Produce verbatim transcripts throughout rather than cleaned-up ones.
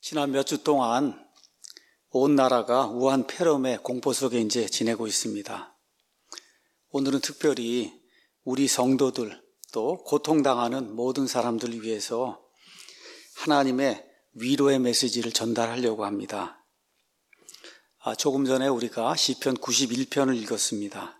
지난 몇 주 동안 온 나라가 우한 폐렴의 공포 속에 이제 지내고 있습니다. 오늘은 특별히 우리 성도들 또 고통당하는 모든 사람들을 위해서 하나님의 위로의 메시지를 전달하려고 합니다. 아, 조금 전에 우리가 시편 구십일 편을 읽었습니다.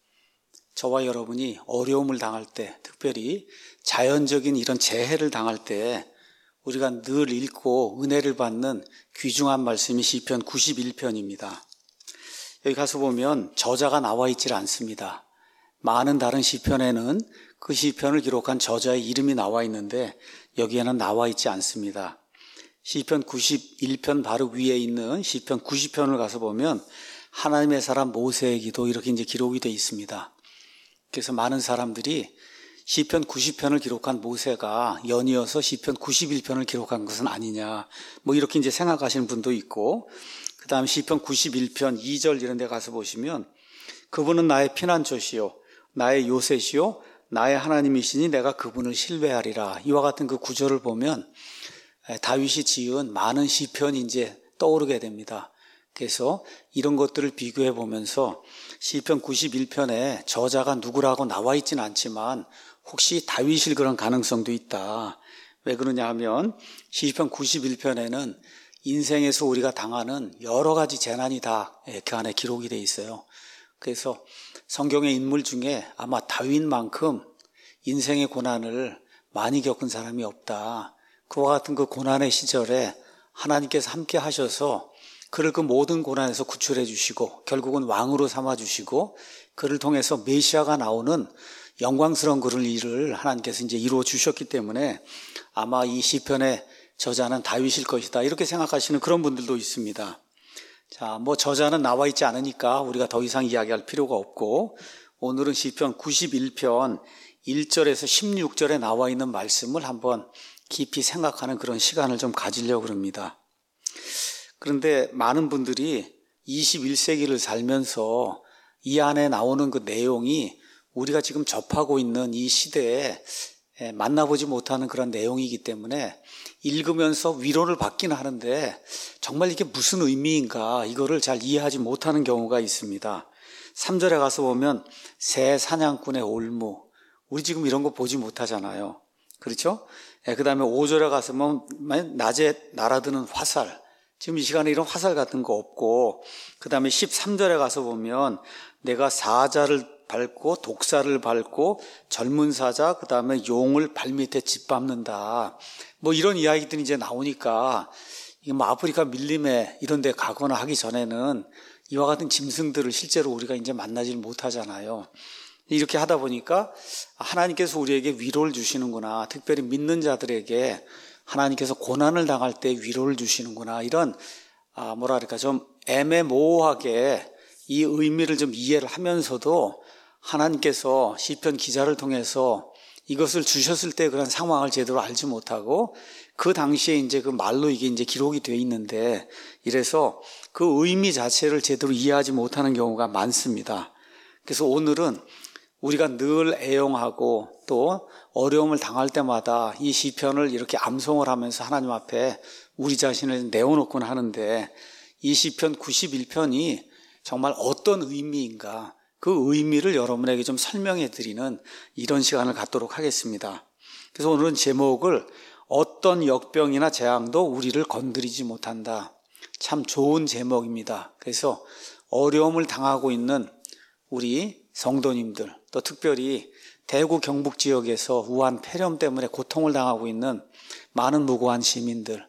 저와 여러분이 어려움을 당할 때, 특별히 자연적인 이런 재해를 당할 때 우리가 늘 읽고 은혜를 받는 귀중한 말씀이 시편 구십일 편입니다. 여기 가서 보면 저자가 나와 있질 않습니다. 많은 다른 시편에는 그 시편을 기록한 저자의 이름이 나와 있는데 여기에는 나와 있지 않습니다. 시편 구십일 편 바로 위에 있는 시편 구십 편을 가서 보면 하나님의 사람 모세의 기도 이렇게 이제 기록이 되어 있습니다. 그래서 많은 사람들이 시편 구십 편을 기록한 모세가 연이어서 시편 구십일 편을 기록한 것은 아니냐, 뭐 이렇게 이제 생각하시는 분도 있고, 그 다음 시편 구십일 편 이 절 이런 데 가서 보시면 그분은 나의 피난처시요 나의 요새시요 나의 하나님이시니 내가 그분을 신뢰하리라, 이와 같은 그 구절을 보면 다윗이 지은 많은 시편이 이제 떠오르게 됩니다. 그래서 이런 것들을 비교해 보면서 시편 구십일 편에 저자가 누구라고 나와 있지는 않지만 혹시 다윗일 그런 가능성도 있다. 왜 그러냐 하면 시편 구십일 편에는 인생에서 우리가 당하는 여러 가지 재난이 다 그 안에 기록이 돼 있어요. 그래서 성경의 인물 중에 아마 다윗만큼 인생의 고난을 많이 겪은 사람이 없다. 그와 같은 그 고난의 시절에 하나님께서 함께 하셔서 그를 그 모든 고난에서 구출해 주시고 결국은 왕으로 삼아 주시고 그를 통해서 메시아가 나오는 영광스러운 그런 일을 하나님께서 이제 이루어 주셨기 때문에 아마 이 시편의 저자는 다윗일 것이다, 이렇게 생각하시는 그런 분들도 있습니다. 자, 뭐 저자는 나와 있지 않으니까 우리가 더 이상 이야기할 필요가 없고, 오늘은 시편 구십일 편 일 절에서 십육 절에 나와 있는 말씀을 한번 깊이 생각하는 그런 시간을 좀 가지려고 합니다. 그런데 많은 분들이 이십일 세기를 살면서 이 안에 나오는 그 내용이 우리가 지금 접하고 있는 이 시대에 만나보지 못하는 그런 내용이기 때문에 읽으면서 위로를 받기는 하는데 정말 이게 무슨 의미인가 이거를 잘 이해하지 못하는 경우가 있습니다. 삼 절에 가서 보면 새 사냥꾼의 올무, 우리 지금 이런 거 보지 못하잖아요. 그렇죠? 그 다음에 오 절에 가서 보면 낮에 날아드는 화살, 지금 이 시간에 이런 화살 같은 거 없고, 그 다음에 십삼 절에 가서 보면 내가 사자를 밟고 독사를 밟고 젊은 사자, 그 다음에 용을 발밑에 짓밟는다, 뭐 이런 이야기들이 이제 나오니까 이게 뭐 아프리카 밀림에 이런 데 가거나 하기 전에는 이와 같은 짐승들을 실제로 우리가 이제 만나질 못하잖아요. 이렇게 하다 보니까 하나님께서 우리에게 위로를 주시는구나, 특별히 믿는 자들에게 하나님께서 고난을 당할 때 위로를 주시는구나, 이런 아 뭐랄까 좀 애매모호하게 이 의미를 좀 이해를 하면서도 하나님께서 시편 기자를 통해서 이것을 주셨을 때 그런 상황을 제대로 알지 못하고 그 당시에 이제 그 말로 이게 이제 기록이 되어 있는데, 이래서 그 의미 자체를 제대로 이해하지 못하는 경우가 많습니다. 그래서 오늘은 우리가 늘 애용하고 또 어려움을 당할 때마다 이 시편을 이렇게 암송을 하면서 하나님 앞에 우리 자신을 내어놓곤 하는데, 이 시편 구십일 편이 정말 어떤 의미인가, 그 의미를 여러분에게 좀 설명해 드리는 이런 시간을 갖도록 하겠습니다. 그래서 오늘은 제목을 어떤 역병이나 재앙도 우리를 건드리지 못한다. 참 좋은 제목입니다. 그래서 어려움을 당하고 있는 우리 성도님들, 또 특별히 대구 경북 지역에서 우한 폐렴 때문에 고통을 당하고 있는 많은 무고한 시민들,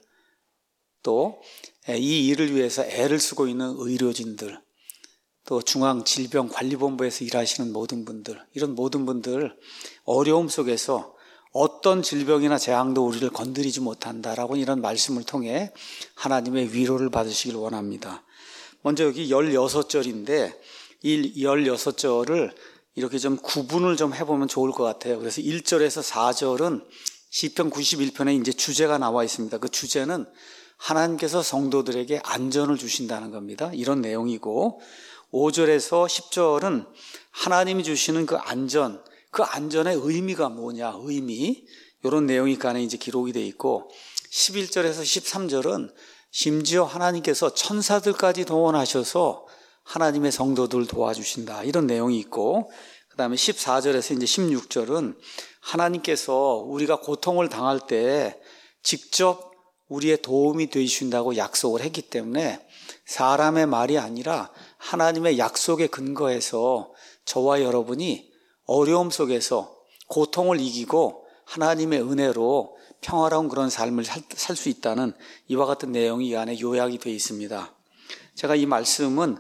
또 이 일을 위해서 애를 쓰고 있는 의료진들, 또 중앙질병관리본부에서 일하시는 모든 분들, 이런 모든 분들 어려움 속에서 어떤 질병이나 재앙도 우리를 건드리지 못한다라고 이런 말씀을 통해 하나님의 위로를 받으시길 원합니다. 먼저 여기 열여섯 절인데 이 열여섯 절을 이렇게 좀 구분을 좀 해보면 좋을 것 같아요. 그래서 일 절에서 사 절은 시편 구십일 편에 이제 주제가 나와 있습니다. 그 주제는 하나님께서 성도들에게 안전을 주신다는 겁니다. 이런 내용이고, 오 절에서 십 절은 하나님이 주시는 그 안전, 그 안전의 의미가 뭐냐, 의미, 이런 내용이 그 안에 이제 기록이 되어 있고, 십일 절에서 십삼 절은 심지어 하나님께서 천사들까지 동원하셔서 하나님의 성도들 도와주신다, 이런 내용이 있고, 그 다음에 십사 절에서 이제 십육 절은 하나님께서 우리가 고통을 당할 때 직접 우리의 도움이 되신다고 약속을 했기 때문에 사람의 말이 아니라 하나님의 약속에 근거해서 저와 여러분이 어려움 속에서 고통을 이기고 하나님의 은혜로 평화로운 그런 삶을 살 수 있다는 이와 같은 내용이 이 안에 요약이 되어 있습니다. 제가 이 말씀은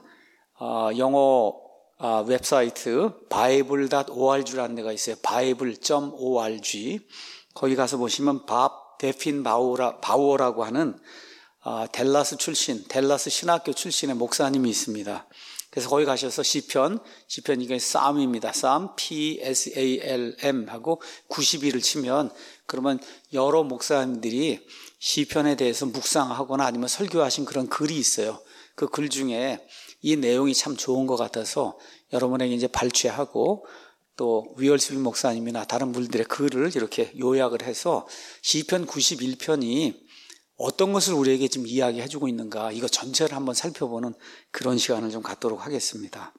영어 웹사이트 바이블 닷 오알지라는 데가 있어요. 바이블 닷 오알지. 거기 가서 보시면 밥 데핀 바우라, 바우어라고 하는 델라스 출신, 델라스 신학교 출신의 목사님이 있습니다. 그래서 거기 가셔서 시편, 시편 이게 쌈입니다. 쌈, P S A L M 하고 구십이를 치면, 그러면 여러 목사님들이 시편에 대해서 묵상하거나 아니면 설교하신 그런 글이 있어요. 그 글 중에 이 내용이 참 좋은 것 같아서 여러분에게 이제 발췌하고, 또 위얼슬 목사님이나 다른 분들의 글을 이렇게 요약을 해서 시편 구십일 편이 어떤 것을 우리에게 지금 이야기해 주고 있는가, 이거 전체를 한번 살펴보는 그런 시간을 좀 갖도록 하겠습니다.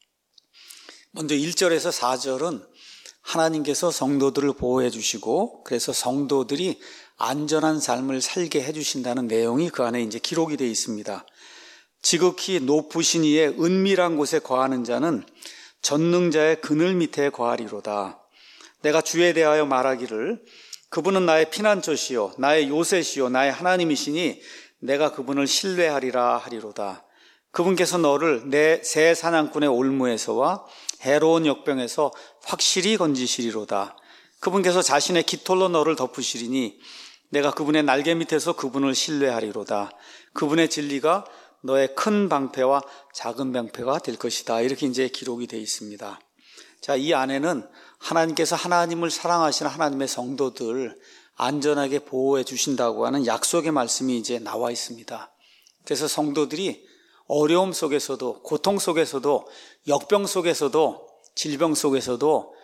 먼저 일 절에서 사 절은 하나님께서 성도들을 보호해 주시고, 그래서 성도들이 안전한 삶을 살게 해 주신다는 내용이 그 안에 이제 기록이 되어 있습니다. 지극히 높으신 이의 은밀한 곳에 거하는 자는 전능자의 그늘 밑에 거하리로다. 내가 주에 대하여 말하기를 그분은 나의 피난처시요 나의 요새시요 나의 하나님이시니 내가 그분을 신뢰하리라 하리로다. 그분께서 너를 내 새 사냥꾼의 올무에서와 해로운 역병에서 확실히 건지시리로다. 그분께서 자신의 깃털로 너를 덮으시리니 내가 그분의 날개 밑에서 그분을 신뢰하리로다. 그분의 진리가 너의 큰 방패와 작은 방패가 될 것이다. 이렇게 이제 기록이 되어 있습니다. 자, 이 안에는 하나님께서 하나님을 사랑하시는 하나님의 성도들 안전하게 보호해 주신다고 하는 약속의 말씀이 이제 나와 있습니다. 그래서 성도들이 어려움 속에서도, 고통 속에서도, 역병 속에서도, 질병 속에서도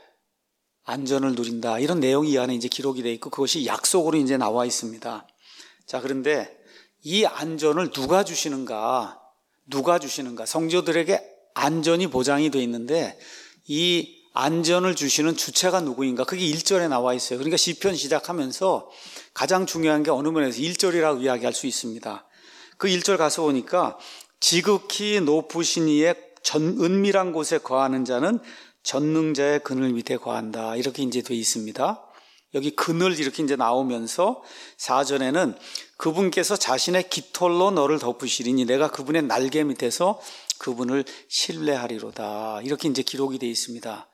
안전을 누린다, 이런 내용이 이 안에 이제 기록이 되어 있고, 그것이 약속으로 이제 나와 있습니다. 자, 그런데 이 안전을 누가 주시는가? 누가 주시는가? 성도들에게 안전이 보장이 되어 있는데 이 안전을 주시는 주체가 누구인가? 그게 일 절에 나와 있어요. 그러니까 시편 시작하면서 가장 중요한 게 어느 면에서 일 절이라고 이야기할 수 있습니다. 그 일 절 가서 보니까 지극히 높으신 이의 전, 은밀한 곳에 거하는 자는 전능자의 그늘 밑에 거한다, 이렇게 이제 되어 있습니다. 여기 그늘 이렇게 이제 나오면서 사 절에는 그분께서 자신의 깃털로 너를 덮으시리니 내가 그분의 날개 밑에서 그분을 신뢰하리로다, 이렇게 이제 기록이 되어 있습니다.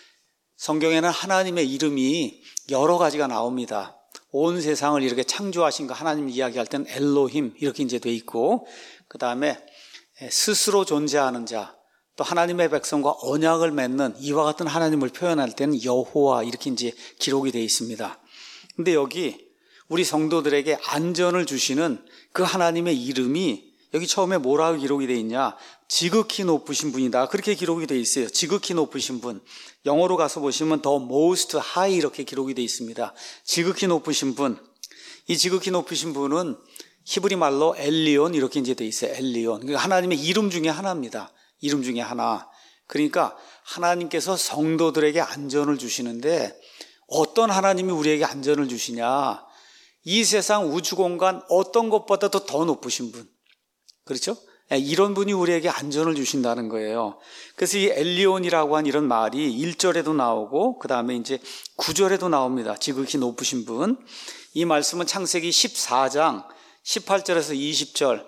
성경에는 하나님의 이름이 여러 가지가 나옵니다. 온 세상을 이렇게 창조하신 거 하나님 이야기할 때는 엘로힘 이렇게 이제 되어 있고, 그 다음에 스스로 존재하는 자, 또 하나님의 백성과 언약을 맺는 이와 같은 하나님을 표현할 때는 여호와 이렇게 이제 기록이 되어 있습니다. 근데 여기 우리 성도들에게 안전을 주시는 그 하나님의 이름이 여기 처음에 뭐라고 기록이 되어 있냐? 지극히 높으신 분이다, 그렇게 기록이 되어 있어요. 지극히 높으신 분. 영어로 가서 보시면 the most high 이렇게 기록이 되어 있습니다. 지극히 높으신 분. 이 지극히 높으신 분은 히브리 말로 엘리온 이렇게 이제 되어 있어요. 엘리온. 그러니까 하나님의 이름 중에 하나입니다. 이름 중에 하나. 그러니까 하나님께서 성도들에게 안전을 주시는데 어떤 하나님이 우리에게 안전을 주시냐? 이 세상 우주공간 어떤 것보다도 더 높으신 분. 그렇죠? 이런 분이 우리에게 안전을 주신다는 거예요. 그래서 이 엘리온이라고 한 이런 말이 일 절에도 나오고 그 다음에 이제 구 절에도 나옵니다. 지극히 높으신 분. 이 말씀은 창세기 십사 장 십팔 절에서 이십 절,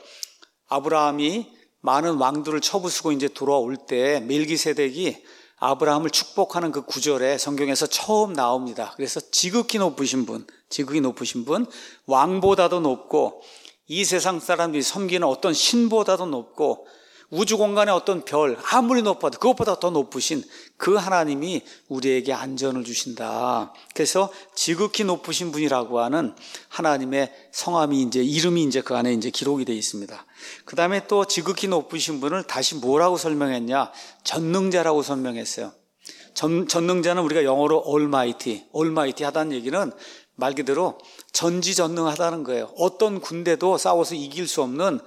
아브라함이 많은 왕들을 쳐부수고 이제 돌아올 때 멜기세덱이 아브라함을 축복하는 그 구절에 성경에서 처음 나옵니다. 그래서 지극히 높으신 분, 지극히 높으신 분, 왕보다도 높고 이 세상 사람들이 섬기는 어떤 신보다도 높고 우주 공간의 어떤 별 아무리 높아도 그것보다 더 높으신 그 하나님이 우리에게 안전을 주신다. 그래서 지극히 높으신 분이라고 하는 하나님의 성함이 이제 이름이 이제 그 안에 이제 기록이 되어 있습니다. 그 다음에 또 지극히 높으신 분을 다시 뭐라고 설명했냐? 전능자라고 설명했어요. 전, 전능자는 우리가 영어로 almighty, almighty 하다는 얘기는 말 그대로 전지전능하다는 거예요. 어떤 군대도 싸워서 이길 수 없는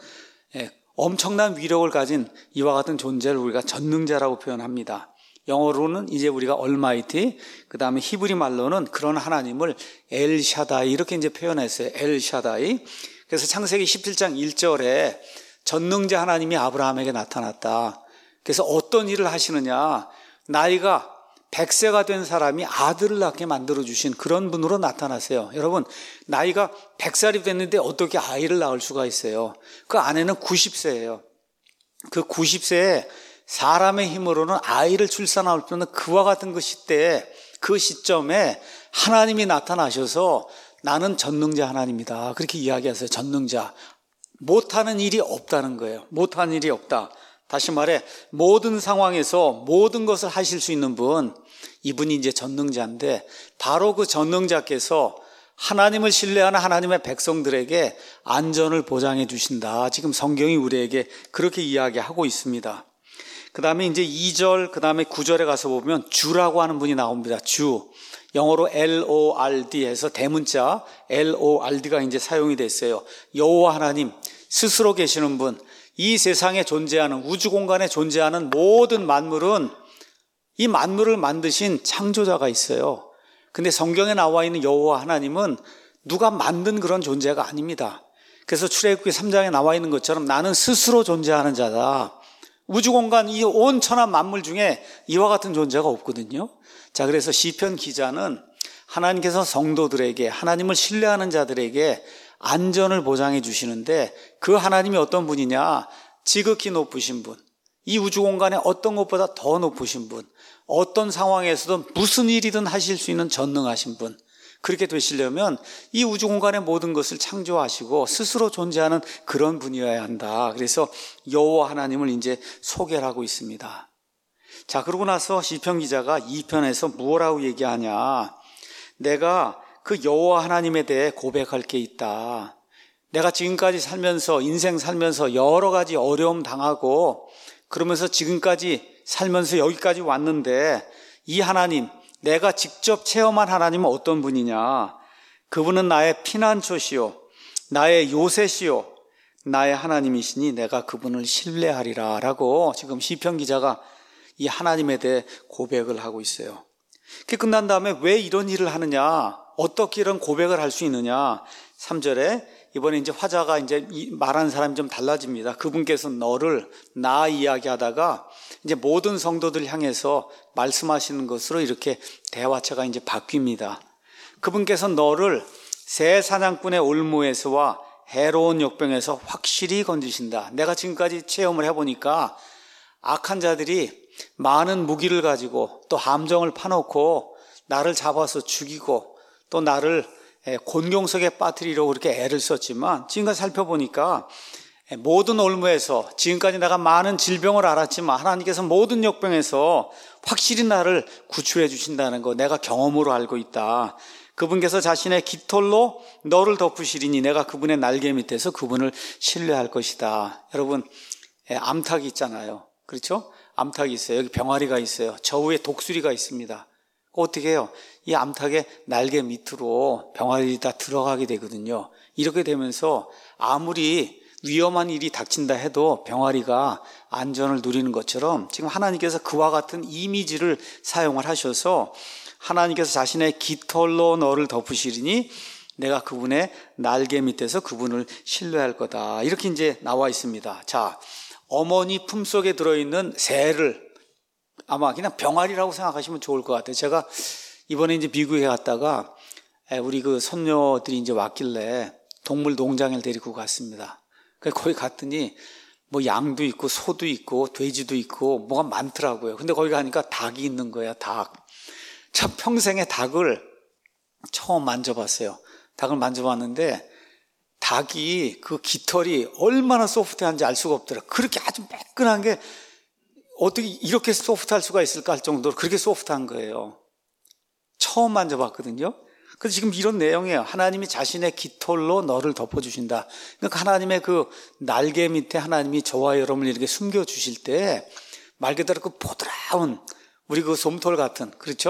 엄청난 위력을 가진 이와 같은 존재를 우리가 전능자라고 표현합니다. 영어로는 이제 우리가 얼마이티, 그 다음에 히브리 말로는 그런 하나님을 엘샤다이 이렇게 이제 표현했어요. 엘샤다이. 그래서 창세기 십칠 장 일 절에 전능자 하나님이 아브라함에게 나타났다. 그래서 어떤 일을 하시느냐, 나이가 백 세가 된 사람이 아들을 낳게 만들어주신 그런 분으로 나타나세요. 여러분, 나이가 백 살이 됐는데 어떻게 아이를 낳을 수가 있어요? 그 아내는 구십 세예요. 그 구십 세에 사람의 힘으로는 아이를 출산할 수 없는 그와 같은 그 시대에, 그 시점에 하나님이 나타나셔서 나는 전능자 하나님이다. 그렇게 이야기하세요. 전능자. 못하는 일이 없다는 거예요. 못하는 일이 없다. 다시 말해 모든 상황에서 모든 것을 하실 수 있는 분, 이분이 이제 전능자인데 바로 그 전능자께서 하나님을 신뢰하는 하나님의 백성들에게 안전을 보장해 주신다. 지금 성경이 우리에게 그렇게 이야기하고 있습니다. 그 다음에 이제 이 절, 그 다음에 구 절에 가서 보면 주라고 하는 분이 나옵니다. 주. 영어로 엘 오 알 디 해서 대문자 엘 오 알 디가 이제 사용이 됐어요. 여호와 하나님, 스스로 계시는 분. 이 세상에 존재하는, 우주 공간에 존재하는 모든 만물은 이 만물을 만드신 창조자가 있어요. 근데 성경에 나와 있는 여호와 하나님은 누가 만든 그런 존재가 아닙니다. 그래서 출애굽기 삼 장에 나와 있는 것처럼 나는 스스로 존재하는 자다. 우주 공간 이 온 천한 만물 중에 이와 같은 존재가 없거든요. 자, 그래서 시편 기자는 하나님께서 성도들에게, 하나님을 신뢰하는 자들에게 안전을 보장해 주시는데 그 하나님이 어떤 분이냐? 지극히 높으신 분, 이 우주 공간에 어떤 것보다 더 높으신 분, 어떤 상황에서도 무슨 일이든 하실 수 있는 전능하신 분. 그렇게 되시려면 이 우주 공간의 모든 것을 창조하시고 스스로 존재하는 그런 분이어야 한다. 그래서 여호와 하나님을 이제 소개를 하고 있습니다. 자, 그러고 나서 시편 기자가 이 편에서 뭐라고 얘기하냐? 내가 그 여호와 하나님에 대해 고백할 게 있다. 내가 지금까지 살면서, 인생 살면서 여러 가지 어려움 당하고 그러면서 지금까지 살면서 여기까지 왔는데 이 하나님, 내가 직접 체험한 하나님은 어떤 분이냐? 그분은 나의 피난처시요, 나의 요새시요, 나의 하나님이시니 내가 그분을 신뢰하리라 라고 지금 시편 기자가 이 하나님에 대해 고백을 하고 있어요. 그게 끝난 다음에 왜 이런 일을 하느냐? 어떻게 이런 고백을 할 수 있느냐? 삼 절에 이번에 이제 화자가 이제 말하는 사람이 좀 달라집니다. 그분께서 너를, 나 이야기하다가 이제 모든 성도들 향해서 말씀하시는 것으로 이렇게 대화체가 이제 바뀝니다. 그분께서 너를 새 사냥꾼의 올무에서와 해로운 역병에서 확실히 건지신다. 내가 지금까지 체험을 해보니까 악한 자들이 많은 무기를 가지고 또 함정을 파놓고 나를 잡아서 죽이고 또 나를 곤경석에 빠뜨리려고 그렇게 애를 썼지만 지금까지 살펴보니까 모든 올무에서 지금까지 내가 많은 질병을 앓았지만 하나님께서 모든 역병에서 확실히 나를 구출해 주신다는 거 내가 경험으로 알고 있다. 그분께서 자신의 깃털로 너를 덮으시리니 내가 그분의 날개 밑에서 그분을 신뢰할 것이다. 여러분, 암탉이 있잖아요. 그렇죠? 암탉이 있어요. 여기 병아리가 있어요. 저 위에 독수리가 있습니다. 어떻게 해요? 이 암탉의 날개 밑으로 병아리 다 들어가게 되거든요. 이렇게 되면서 아무리 위험한 일이 닥친다 해도 병아리가 안전을 누리는 것처럼 지금 하나님께서 그와 같은 이미지를 사용을 하셔서 하나님께서 자신의 깃털로 너를 덮으시리니 내가 그분의 날개 밑에서 그분을 신뢰할 거다. 이렇게 이제 나와 있습니다. 자, 어머니 품속에 들어있는 새를 아마 그냥 병아리라고 생각하시면 좋을 것 같아요. 제가 이번에 이제 미국에 갔다가 우리 그 손녀들이 이제 왔길래 동물 농장을 데리고 갔습니다. 거기 갔더니 뭐 양도 있고 소도 있고 돼지도 있고 뭐가 많더라고요. 근데 거기 가니까 닭이 있는 거예요. 닭. 참 평생에 닭을 처음 만져봤어요. 닭을 만져봤는데 닭이 그 깃털이 얼마나 소프트한지 알 수가 없더라. 그렇게 아주 매끈한 게 어떻게 이렇게 소프트할 수가 있을까 할 정도로 그렇게 소프트한 거예요. 처음 만져봤거든요. 그래서 지금 이런 내용이에요. 하나님이 자신의 깃털로 너를 덮어주신다. 그러니까 하나님의 그 날개 밑에 하나님이 저와 여러분을 이렇게 숨겨주실 때 말 그대로 그 보드라운 우리 그 솜털 같은, 그렇죠?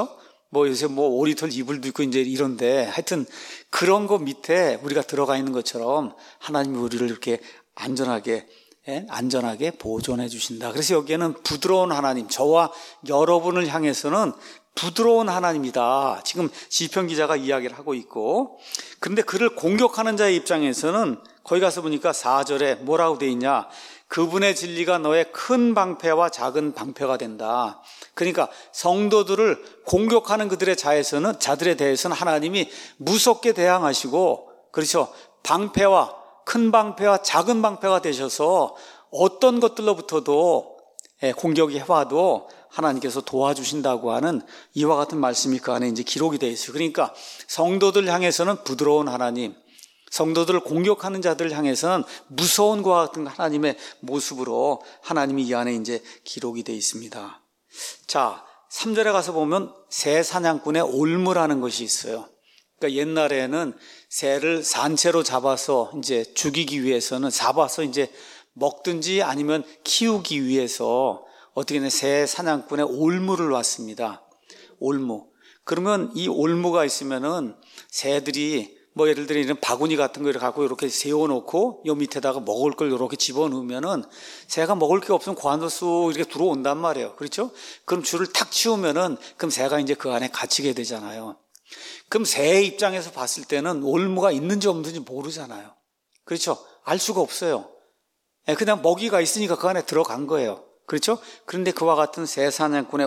뭐 요새 뭐 오리털 이불도 있고 이제 이런데 하여튼 그런 거 밑에 우리가 들어가 있는 것처럼 하나님이 우리를 이렇게 안전하게 예? 안전하게 보존해 주신다. 그래서 여기에는 부드러운 하나님, 저와 여러분을 향해서는 부드러운 하나님이다. 지금 시편 기자가 이야기를 하고 있고, 그런데 그를 공격하는 자의 입장에서는 거기 가서 보니까 사 절에 뭐라고 돼 있냐? 그분의 진리가 너의 큰 방패와 작은 방패가 된다. 그러니까 성도들을 공격하는 그들의 자에서는 자들에 대해서는 하나님이 무섭게 대항하시고, 그렇죠? 방패와 큰 방패와 작은 방패가 되셔서 어떤 것들로부터도 공격이 해와도 하나님께서 도와주신다고 하는 이와 같은 말씀이 그 안에 이제 기록이 되어 있어요. 그러니까 성도들 향해서는 부드러운 하나님, 성도들을 공격하는 자들을 향해서는 무서운 것과 같은 하나님의 모습으로 하나님이 이 안에 이제 기록이 되어 있습니다. 자, 삼 절에 가서 보면 새 사냥꾼의 올무라는 것이 있어요. 그러니까 옛날에는 새를 산채로 잡아서 이제 죽이기 위해서는 잡아서 이제 먹든지 아니면 키우기 위해서 어떻게든 새 사냥꾼의 올무를 놨습니다. 올무. 그러면 이 올무가 있으면은 새들이 뭐 예를 들어 이런 바구니 같은 걸 갖고 이렇게 세워놓고 요 밑에다가 먹을 걸 이렇게 집어넣으면은 새가 먹을 게 없으면 그 안으로 쑥 이렇게 들어온단 말이에요. 그렇죠? 그럼 줄을 탁 치우면은 그럼 새가 이제 그 안에 갇히게 되잖아요. 그럼 새의 입장에서 봤을 때는 올무가 있는지 없는지 모르잖아요. 그렇죠? 알 수가 없어요. 그냥 먹이가 있으니까 그 안에 들어간 거예요. 그렇죠? 그런데 그와 같은 새 사냥꾼의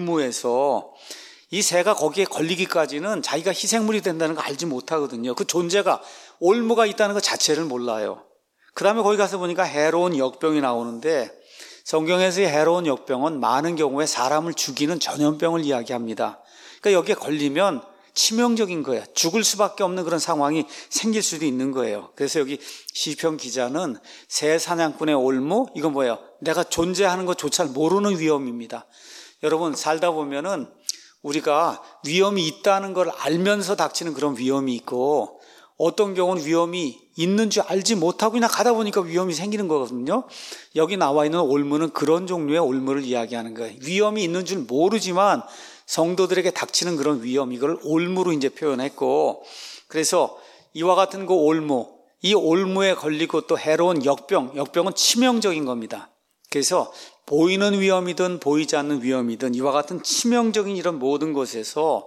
올무에서 이 새가 거기에 걸리기까지는 자기가 희생물이 된다는 거 알지 못하거든요. 그 존재가, 올무가 있다는 것 자체를 몰라요. 그 다음에 거기 가서 보니까 해로운 역병이 나오는데, 성경에서의 해로운 역병은 많은 경우에 사람을 죽이는 전염병을 이야기합니다. 그러니까 여기에 걸리면 치명적인 거예요. 죽을 수밖에 없는 그런 상황이 생길 수도 있는 거예요. 그래서 여기 시편 기자는 새 사냥꾼의 올무, 이건 뭐예요? 내가 존재하는 것조차 모르는 위험입니다. 여러분, 살다 보면은 우리가 위험이 있다는 걸 알면서 닥치는 그런 위험이 있고, 어떤 경우는 위험이 있는 줄 알지 못하고 그냥 가다 보니까 위험이 생기는 거거든요. 여기 나와 있는 올무는 그런 종류의 올무를 이야기하는 거예요. 위험이 있는 줄 모르지만 성도들에게 닥치는 그런 위험, 이걸 올무로 이제 표현했고, 그래서 이와 같은 그 올무, 이 올무에 걸리고 또 해로운 역병, 역병은 치명적인 겁니다. 그래서 보이는 위험이든 보이지 않는 위험이든 이와 같은 치명적인 이런 모든 것에서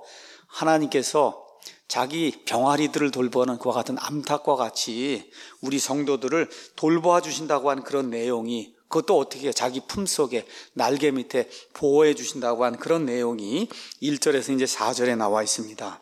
하나님께서 자기 병아리들을 돌보는 그와 같은 암탉과 같이 우리 성도들을 돌보아 주신다고 하는 그런 내용이, 그것도 어떻게 자기 품속에 날개 밑에 보호해 주신다고 하는 그런 내용이 일 절에서 이제 사 절에 나와 있습니다.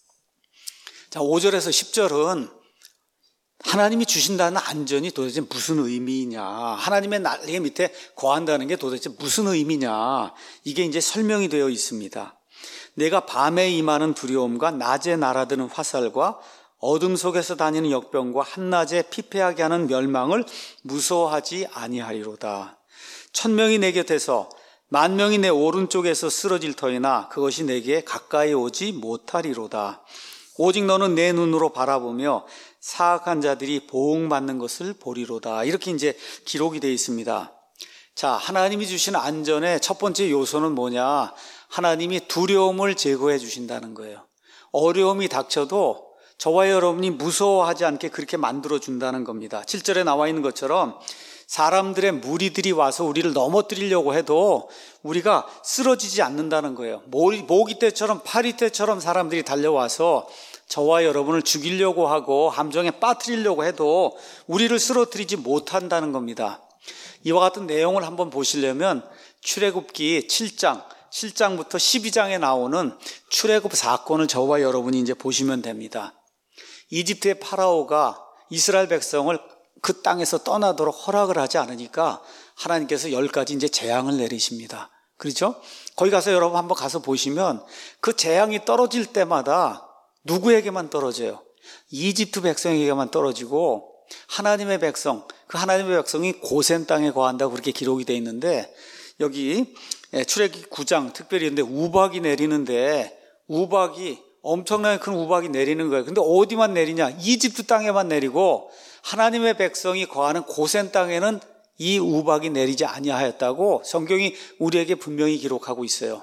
자, 오 절에서 십 절은 하나님이 주신다는 안전이 도대체 무슨 의미이냐, 하나님의 날개 밑에 거한다는 게 도대체 무슨 의미냐, 이게 이제 설명이 되어 있습니다. 내가 밤에 임하는 두려움과 낮에 날아드는 화살과 어둠 속에서 다니는 역병과 한낮에 피폐하게 하는 멸망을 무서워하지 아니하리로다. 천명이 내 곁에서 만명이 내 오른쪽에서 쓰러질 터이나 그것이 내게 가까이 오지 못하리로다. 오직 너는 내 눈으로 바라보며 사악한 자들이 보응받는 것을 보리로다. 이렇게 이제 기록이 되어 있습니다. 자, 하나님이 주신 안전의 첫 번째 요소는 뭐냐? 하나님이 두려움을 제거해 주신다는 거예요. 어려움이 닥쳐도 저와 여러분이 무서워하지 않게 그렇게 만들어준다는 겁니다. 칠 절에 나와 있는 것처럼 사람들의 무리들이 와서 우리를 넘어뜨리려고 해도 우리가 쓰러지지 않는다는 거예요. 모기 때처럼 파리 때처럼 사람들이 달려와서 저와 여러분을 죽이려고 하고 함정에 빠뜨리려고 해도 우리를 쓰러뜨리지 못한다는 겁니다. 이와 같은 내용을 한번 보시려면 출애굽기 칠 장, 칠 장부터 십이 장에 나오는 출애굽 사건을 저와 여러분이 이제 보시면 됩니다. 이집트의 파라오가 이스라엘 백성을 그 땅에서 떠나도록 허락을 하지 않으니까 하나님께서 열 가지 이제 재앙을 내리십니다. 그렇죠? 거기 가서 여러분 한번 가서 보시면 그 재앙이 떨어질 때마다 누구에게만 떨어져요? 이집트 백성에게만 떨어지고 하나님의 백성, 그 하나님의 백성이 고센 땅에 거한다고 그렇게 기록이 되어 있는데, 여기 출애굽기 구 장 특별히 근데 우박이 내리는데 우박이 엄청나게 큰 우박이 내리는 거예요. 근데 어디만 내리냐? 이집트 땅에만 내리고 하나님의 백성이 거하는 고센 땅에는 이 우박이 내리지 아니하였다고 성경이 우리에게 분명히 기록하고 있어요.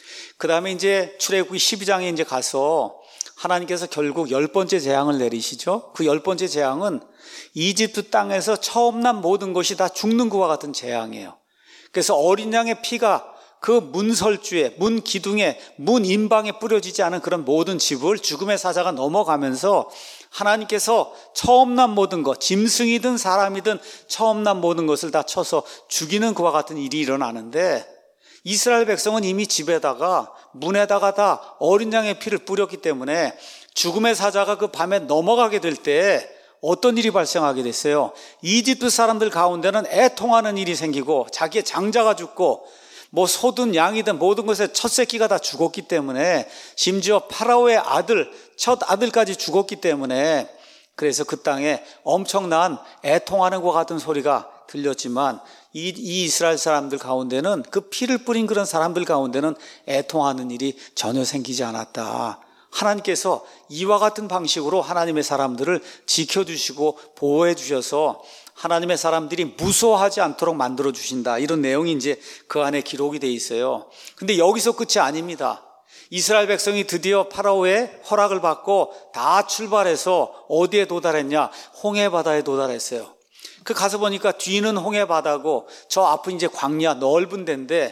그 다음에 이제 출애굽기 십이 장에 이제 가서 하나님께서 결국 열 번째 재앙을 내리시죠. 그 열 번째 재앙은 이집트 땅에서 처음 난 모든 것이 다 죽는 것과 같은 재앙이에요. 그래서 어린 양의 피가 그 문설주에, 문 기둥에, 문 인방에 뿌려지지 않은 그런 모든 집을 죽음의 사자가 넘어가면서 하나님께서 처음 난 모든 것, 짐승이든 사람이든 처음 난 모든 것을 다 쳐서 죽이는 그와 같은 일이 일어나는데, 이스라엘 백성은 이미 집에다가 문에다가 다 어린 양의 피를 뿌렸기 때문에 죽음의 사자가 그 밤에 넘어가게 될 때 어떤 일이 발생하게 됐어요? 이집트 사람들 가운데는 애통하는 일이 생기고, 자기의 장자가 죽고, 뭐 소든 양이든 모든 것에 첫 새끼가 다 죽었기 때문에, 심지어 파라오의 아들, 첫 아들까지 죽었기 때문에, 그래서 그 땅에 엄청난 애통하는 것 같은 소리가 들렸지만, 이, 이 이스라엘 사람들 가운데는, 그 피를 뿌린 그런 사람들 가운데는 애통하는 일이 전혀 생기지 않았다. 하나님께서 이와 같은 방식으로 하나님의 사람들을 지켜주시고 보호해 주셔서 하나님의 사람들이 무서워하지 않도록 만들어 주신다, 이런 내용이 이제 그 안에 기록이 돼 있어요. 근데 여기서 끝이 아닙니다. 이스라엘 백성이 드디어 파라오의 허락을 받고 다 출발해서 어디에 도달했냐? 홍해 바다에 도달했어요. 그 가서 보니까 뒤는 홍해 바다고 저 앞은 이제 광야, 넓은 데인데,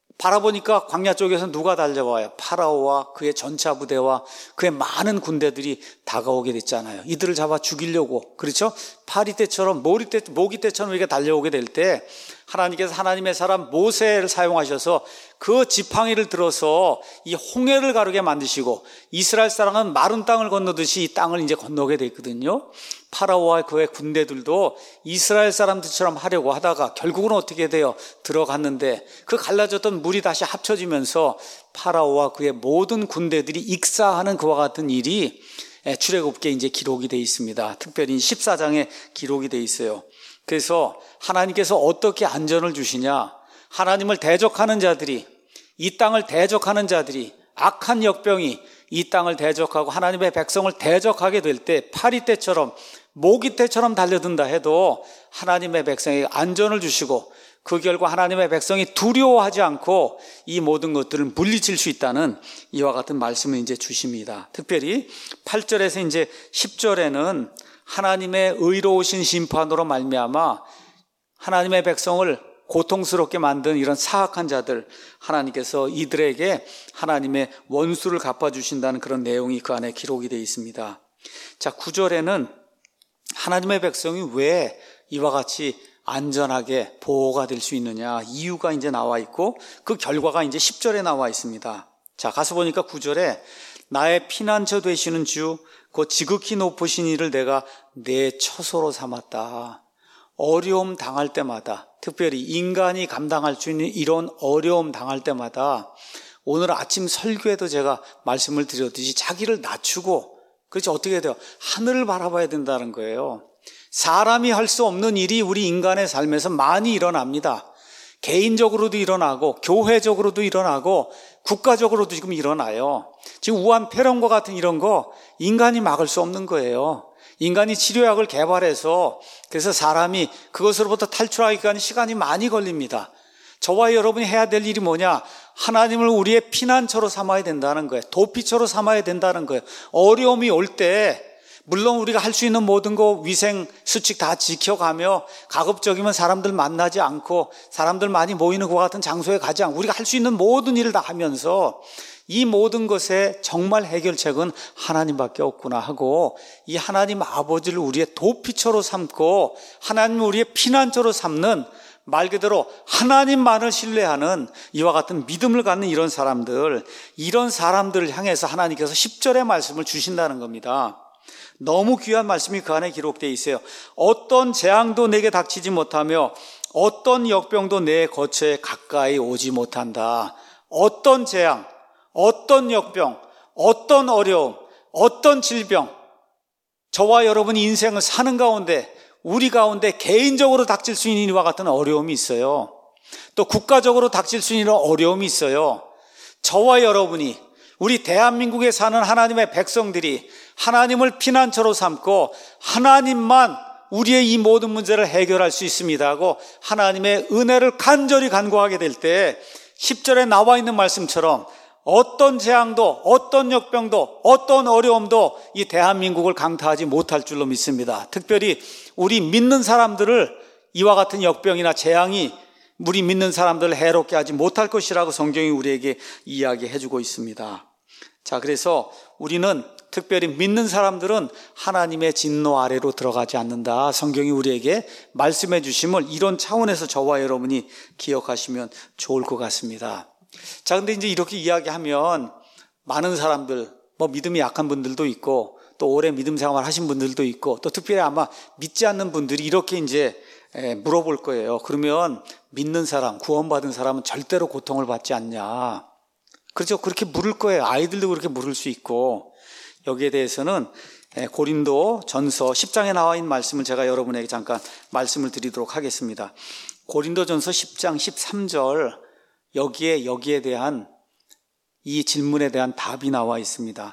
바라보니까 광야 쪽에서 누가 달려와요? 파라오와 그의 전차 부대와 그의 많은 군대들이 다가오게 됐잖아요. 이들을 잡아 죽이려고. 그렇죠? 파리 때처럼, 모리 때, 모기 때처럼 이렇게 달려오게 될 때 하나님께서 하나님의 사람 모세를 사용하셔서 그 지팡이를 들어서 이 홍해를 가르게 만드시고, 이스라엘 사람은 마른 땅을 건너듯이 이 땅을 이제 건너게 됐거든요. 파라오와 그의 군대들도 이스라엘 사람들처럼 하려고 하다가 결국은 어떻게 돼요? 들어갔는데 그 갈라졌던 물이 다시 합쳐지면서 파라오와 그의 모든 군대들이 익사하는 그와 같은 일이 출애굽기에 이제 기록이 되어 있습니다. 특별히 십사 장에 기록이 되어 있어요. 그래서 하나님께서 어떻게 안전을 주시냐? 하나님을 대적하는 자들이, 이 땅을 대적하는 자들이, 악한 역병이 이 땅을 대적하고 하나님의 백성을 대적하게 될 때 파리 때처럼, 모기 때처럼 달려든다 해도 하나님의 백성에게 안전을 주시고, 그 결과 하나님의 백성이 두려워하지 않고 이 모든 것들을 물리칠 수 있다는 이와 같은 말씀을 이제 주십니다. 특별히 팔 절에서 이제 십 절에는 하나님의 의로우신 심판으로 말미암아 하나님의 백성을 고통스럽게 만든 이런 사악한 자들, 하나님께서 이들에게 하나님의 원수를 갚아주신다는 그런 내용이 그 안에 기록이 되어 있습니다. 자, 구 절에는 하나님의 백성이 왜 이와 같이 안전하게 보호가 될 수 있느냐, 이유가 이제 나와 있고 그 결과가 이제 십 절에 나와 있습니다. 자, 가서 보니까 구 절에 나의 피난처 되시는 주, 그 지극히 높으신 이를 내가 내 처소로 삼았다. 어려움 당할 때마다, 특별히 인간이 감당할 수 있는 이런 어려움 당할 때마다, 오늘 아침 설교에도 제가 말씀을 드렸듯이 자기를 낮추고, 그렇지, 어떻게 돼요? 하늘을 바라봐야 된다는 거예요. 사람이 할 수 없는 일이 우리 인간의 삶에서 많이 일어납니다. 개인적으로도 일어나고 교회적으로도 일어나고 국가적으로도 지금 일어나요. 지금 우한 폐렴과 같은 이런 거 인간이 막을 수 없는 거예요. 인간이 치료약을 개발해서, 그래서 사람이 그것으로부터 탈출하기까지 시간이 많이 걸립니다. 저와 여러분이 해야 될 일이 뭐냐? 하나님을 우리의 피난처로 삼아야 된다는 거예요. 도피처로 삼아야 된다는 거예요. 어려움이 올 때 물론 우리가 할 수 있는 모든 거 위생 수칙 다 지켜가며, 가급적이면 사람들 만나지 않고 사람들 많이 모이는 것 같은 장소에 가지 않고 우리가 할 수 있는 모든 일을 다 하면서 이 모든 것의 정말 해결책은 하나님밖에 없구나 하고, 이 하나님 아버지를 우리의 도피처로 삼고 하나님을 우리의 피난처로 삼는, 말 그대로 하나님만을 신뢰하는 이와 같은 믿음을 갖는 이런 사람들, 이런 사람들을 향해서 하나님께서 십 절의 말씀을 주신다는 겁니다. 너무 귀한 말씀이 그 안에 기록되어 있어요. 어떤 재앙도 내게 닥치지 못하며 어떤 역병도 내 거처에 가까이 오지 못한다. 어떤 재앙, 어떤 역병, 어떤 어려움, 어떤 질병, 저와 여러분이 인생을 사는 가운데, 우리 가운데 개인적으로 닥칠 수 있는 이와 같은 어려움이 있어요. 또 국가적으로 닥칠 수 있는 어려움이 있어요. 저와 여러분이, 우리 대한민국에 사는 하나님의 백성들이 하나님을 피난처로 삼고 하나님만 우리의 이 모든 문제를 해결할 수 있습니다 하고 하나님의 은혜를 간절히 간구하게 될 때, 십 절에 나와 있는 말씀처럼 어떤 재앙도, 어떤 역병도, 어떤 어려움도 이 대한민국을 강타하지 못할 줄로 믿습니다. 특별히 우리 믿는 사람들을 이와 같은 역병이나 재앙이 우리 믿는 사람들을 해롭게 하지 못할 것이라고 성경이 우리에게 이야기해주고 있습니다. 자, 그래서 우리는 특별히 믿는 사람들은 하나님의 진노 아래로 들어가지 않는다. 성경이 우리에게 말씀해 주심을 이런 차원에서 저와 여러분이 기억하시면 좋을 것 같습니다. 자, 근데 이제 이렇게 이야기하면 많은 사람들, 뭐 믿음이 약한 분들도 있고 또 오래 믿음 생활 하신 분들도 있고 또 특별히 아마 믿지 않는 분들이 이렇게 이제 물어볼 거예요. 그러면 믿는 사람, 구원받은 사람은 절대로 고통을 받지 않냐? 그렇죠. 그렇게 물을 거예요. 아이들도 그렇게 물을 수 있고. 여기에 대해서는 고린도 전서 십 장에 나와 있는 말씀을 제가 여러분에게 잠깐 말씀을 드리도록 하겠습니다. 고린도 전서 십 장 십삼 절, 여기에 여기에 대한 이 질문에 대한 답이 나와 있습니다.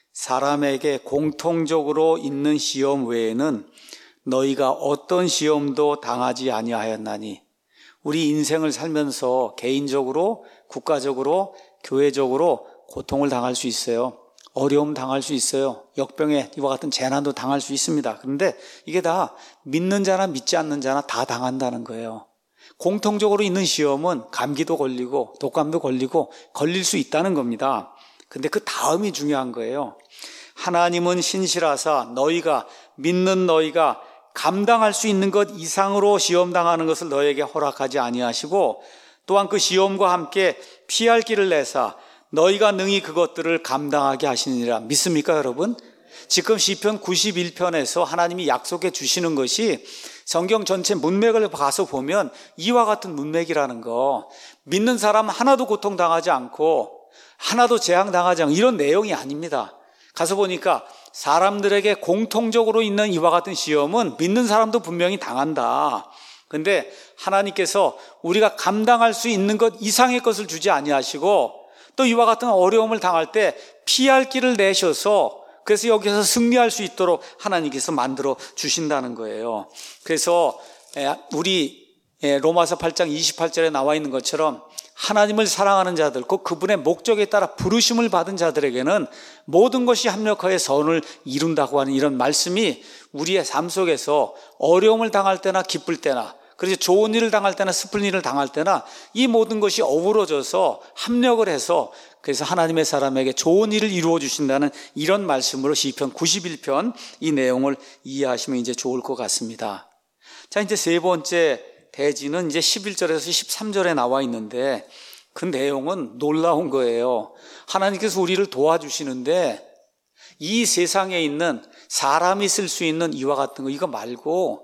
사람에게 공통적으로 있는 시험 외에는 너희가 어떤 시험도 당하지 아니하였나니. 우리 인생을 살면서 개인적으로, 국가적으로, 교회적으로 고통을 당할 수 있어요. 어려움 당할 수 있어요. 역병에 이와 같은 재난도 당할 수 있습니다. 그런데 이게 다 믿는 자나 믿지 않는 자나 다 당한다는 거예요. 공통적으로 있는 시험은 감기도 걸리고 독감도 걸리고 걸릴 수 있다는 겁니다. 근데 그 다음이 중요한 거예요. 하나님은 신실하사 너희가 믿는 너희가 감당할 수 있는 것 이상으로 시험당하는 것을 너희에게 허락하지 아니하시고 또한 그 시험과 함께 피할 길을 내사 너희가 능히 그것들을 감당하게 하시느니라. 믿습니까, 여러분? 지금 시편 구십일 편에서 하나님이 약속해 주시는 것이 성경 전체 문맥을 가서 보면 이와 같은 문맥이라는 거, 믿는 사람 하나도 고통당하지 않고 하나도 재앙당하지 않고 이런 내용이 아닙니다. 가서 보니까 사람들에게 공통적으로 있는 이와 같은 시험은 믿는 사람도 분명히 당한다. 근데 하나님께서 우리가 감당할 수 있는 것 이상의 것을 주지 아니하시고 또 이와 같은 어려움을 당할 때 피할 길을 내셔서 그래서 여기서 승리할 수 있도록 하나님께서 만들어 주신다는 거예요. 그래서 우리 로마서 팔 장 이십팔 절에 나와 있는 것처럼 하나님을 사랑하는 자들, 꼭 그분의 목적에 따라 부르심을 받은 자들에게는 모든 것이 합력하여 선을 이룬다고 하는 이런 말씀이 우리의 삶 속에서 어려움을 당할 때나 기쁠 때나, 그래서 좋은 일을 당할 때나 슬픈 일을 당할 때나 이 모든 것이 어우러져서 합력을 해서 그래서 하나님의 사람에게 좋은 일을 이루어 주신다는 이런 말씀으로 시편 구십일 편 이 내용을 이해하시면 이제 좋을 것 같습니다. 자, 이제 세 번째 대지는 이제 십일 절에서 십삼 절에 나와 있는데 그 내용은 놀라운 거예요. 하나님께서 우리를 도와주시는데 이 세상에 있는 사람이 쓸 수 있는 이와 같은 거 이거 말고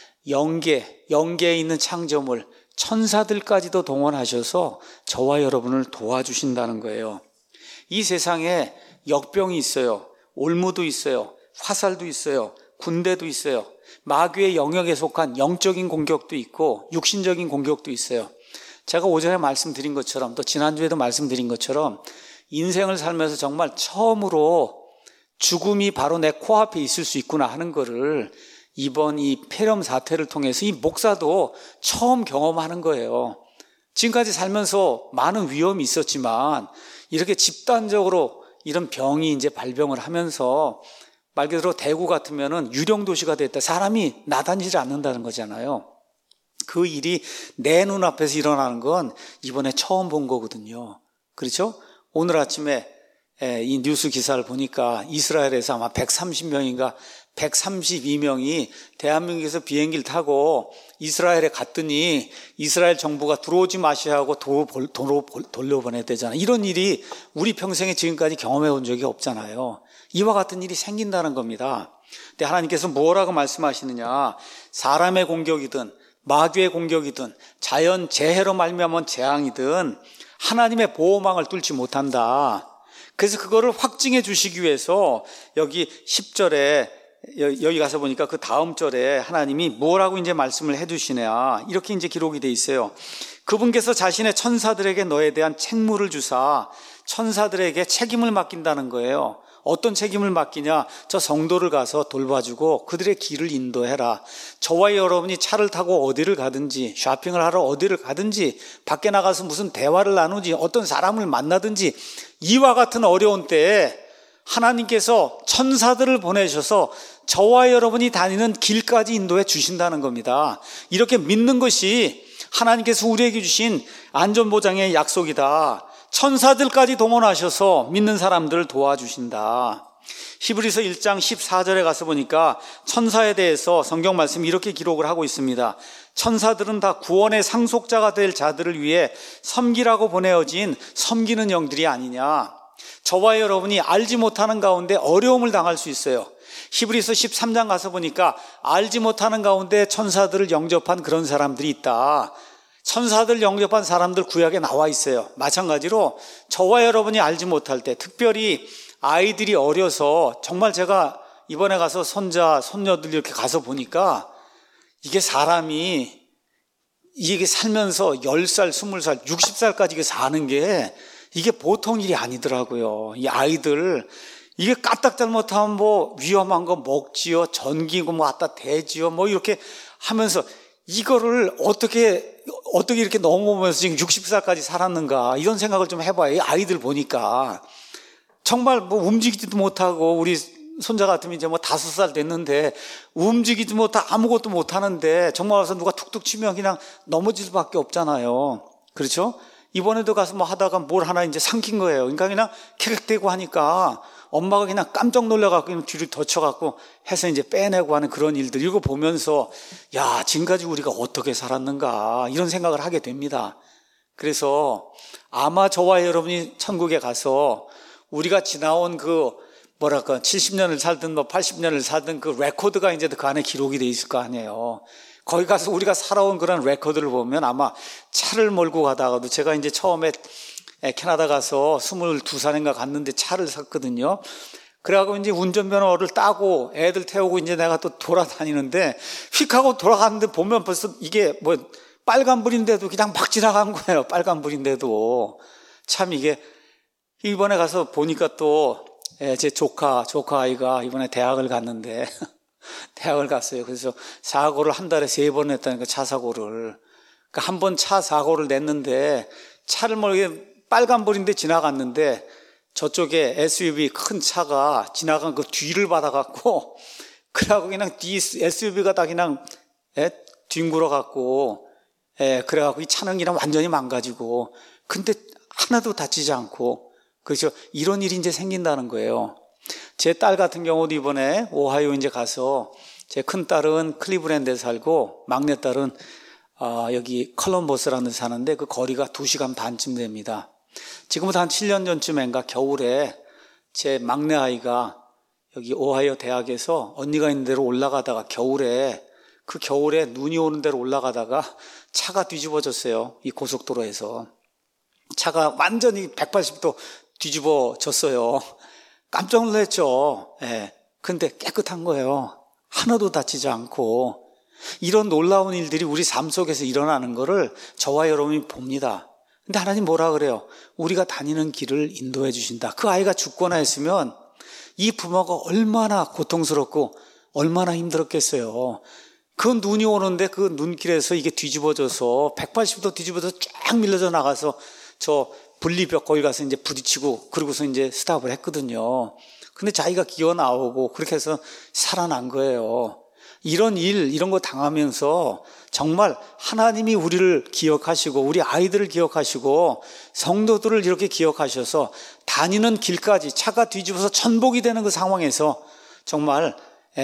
영계, 영계에 있는 창조물, 천사들까지도 동원하셔서 저와 여러분을 도와주신다는 거예요. 이 세상에 역병이 있어요. 올무도 있어요. 화살도 있어요. 군대도 있어요. 마귀의 영역에 속한 영적인 공격도 있고 육신적인 공격도 있어요. 제가 오전에 말씀드린 것처럼 또 지난주에도 말씀드린 것처럼 인생을 살면서 정말 처음으로 죽음이 바로 내 코앞에 있을 수 있구나 하는 거를 이번 이 폐렴 사태를 통해서 이 목사도 처음 경험하는 거예요. 지금까지 살면서 많은 위험이 있었지만 이렇게 집단적으로 이런 병이 이제 발병을 하면서 말 그대로 대구 같으면은 유령 도시가 됐다. 사람이 나다니지 않는다는 거잖아요. 그 일이 내 눈앞에서 일어나는 건 이번에 처음 본 거거든요. 그렇죠? 오늘 아침에 이 뉴스 기사를 보니까 이스라엘에서 아마 백삼십 명인가 백삼십이 명이 대한민국에서 비행기를 타고 이스라엘에 갔더니 이스라엘 정부가 들어오지 마시야 하고 도로 돌려보내야 되잖아요. 이런 일이 우리 평생에 지금까지 경험해 본 적이 없잖아요. 이와 같은 일이 생긴다는 겁니다. 근데 하나님께서 뭐라고 말씀하시느냐? 사람의 공격이든 마귀의 공격이든 자연 재해로 말미암은 재앙이든 하나님의 보호망을 뚫지 못한다. 그래서 그거를 확증해 주시기 위해서 여기 십 절에 여기 가서 보니까 그 다음 절에 하나님이 뭐라고 이제 말씀을 해 주시냐 이렇게 이제 기록이 돼 있어요. 그분께서 자신의 천사들에게 너에 대한 책무를 주사 천사들에게 책임을 맡긴다는 거예요. 어떤 책임을 맡기냐? 저 성도를 가서 돌봐주고 그들의 길을 인도해라. 저와 여러분이 차를 타고 어디를 가든지, 쇼핑을 하러 어디를 가든지, 밖에 나가서 무슨 대화를 나누지, 어떤 사람을 만나든지, 이와 같은 어려운 때에 하나님께서 천사들을 보내셔서 저와 여러분이 다니는 길까지 인도해 주신다는 겁니다. 이렇게 믿는 것이 하나님께서 우리에게 주신 안전보장의 약속이다. 천사들까지 동원하셔서 믿는 사람들을 도와주신다. 히브리서 일 장 십사 절에 가서 보니까 천사에 대해서 성경 말씀이 이렇게 기록을 하고 있습니다. 천사들은 다 구원의 상속자가 될 자들을 위해 섬기라고 보내어진 섬기는 영들이 아니냐. 저와 여러분이 알지 못하는 가운데 어려움을 당할 수 있어요. 히브리서 십삼 장 가서 보니까 알지 못하는 가운데 천사들을 영접한 그런 사람들이 있다. 천사들 영접한 사람들 구약에 나와 있어요. 마찬가지로 저와 여러분이 알지 못할 때, 특별히 아이들이 어려서, 정말 제가 이번에 가서 손자, 손녀들 이렇게 가서 보니까 이게 사람이 이게 살면서 열 살, 스물 살, 육십 살까지 사는 게 이게 보통 일이 아니더라고요. 이 아이들 이게 까딱 잘못하면 뭐 위험한 거 먹지요, 전기고 뭐 갖다 대지요, 뭐 이렇게 하면서 이거를 어떻게 어떻게 이렇게 넘어오면서 지금 육십 살까지 살았는가, 이런 생각을 좀 해봐요. 이 아이들 보니까 정말 뭐 움직이지도 못하고, 우리 손자 같으면 이제 뭐 다섯 살 됐는데 움직이지도 못하고 아무것도 못하는데 정말 와서 누가 툭툭 치면 그냥 넘어질 수밖에 없잖아요. 그렇죠? 이번에도 가서 뭐 하다가 뭘 하나 이제 삼킨 거예요. 그러니까 그냥 캐릭대고 하니까 엄마가 그냥 깜짝 놀라갖고 그냥 뒤를 덮쳐갖고 해서 이제 빼내고 하는 그런 일들, 이거 보면서 야, 지금까지 우리가 어떻게 살았는가, 이런 생각을 하게 됩니다. 그래서 아마 저와 여러분이 천국에 가서 우리가 지나온 그 뭐랄까 칠십 년을 살든 뭐 팔십 년을 살든 그 레코드가 이제 그 안에 기록이 돼 있을 거 아니에요. 거기 가서 우리가 살아온 그런 레코드를 보면 아마 차를 몰고 가다가도, 제가 이제 처음에 캐나다 가서 스물두 살인가 갔는데 차를 샀거든요. 그래갖고 이제 운전면허를 따고 애들 태우고 이제 내가 또 돌아다니는데 휙 하고 돌아갔는데 보면 벌써 이게 뭐 빨간불인데도 그냥 막 지나간 거예요. 빨간불인데도. 참 이게 이번에 가서 보니까 또 제 조카, 조카 아이가 이번에 대학을 갔는데 대학을 갔어요. 그래서 사고를 한 달에 세 번 냈다니까, 차 사고를. 그러니까 한 번 차 사고를 냈는데 차를 모르게 빨간불인데 지나갔는데 저쪽에 에스유브이 큰 차가 지나간 그 뒤를 받아갖고, 그래갖고 그냥 뒤 에스유브이가 다 그냥 에? 뒹굴어 갖고, 에, 그래갖고 이 차는 그냥 완전히 망가지고, 근데 하나도 다치지 않고, 그래서 이런 일이 이제 생긴다는 거예요. 제 딸 같은 경우도 이번에 오하이오 이제 가서, 제 큰 딸은 클리브랜드에 살고 막내 딸은 아, 여기 컬럼버스라는 데 사는데 그 거리가 두 시간 반쯤 됩니다. 지금부터 한 칠 년 전쯤인가 겨울에 제 막내 아이가 여기 오하이오 대학에서 언니가 있는 데로 올라가다가, 겨울에 그 겨울에 눈이 오는 데로 올라가다가 차가 뒤집어졌어요. 이 고속도로에서 차가 완전히 백팔십 도 뒤집어졌어요. 깜짝 놀랐죠. 예. 근데 깨끗한 거예요. 하나도 다치지 않고. 이런 놀라운 일들이 우리 삶 속에서 일어나는 거를 저와 여러분이 봅니다. 근데 하나님 뭐라 그래요? 우리가 다니는 길을 인도해 주신다. 그 아이가 죽거나 했으면 이 부모가 얼마나 고통스럽고 얼마나 힘들었겠어요. 그 눈이 오는데 그 눈길에서 이게 뒤집어져서 백팔십 도 뒤집어져서 쫙 밀려져 나가서 저 분리벽 거기 가서 이제 부딪히고, 그러고서 이제 스탑을 했거든요. 근데 자기가 기어 나오고 그렇게 해서 살아난 거예요. 이런 일, 이런 거 당하면서 정말 하나님이 우리를 기억하시고 우리 아이들을 기억하시고 성도들을 이렇게 기억하셔서 다니는 길까지 차가 뒤집어서 천복이 되는 그 상황에서 정말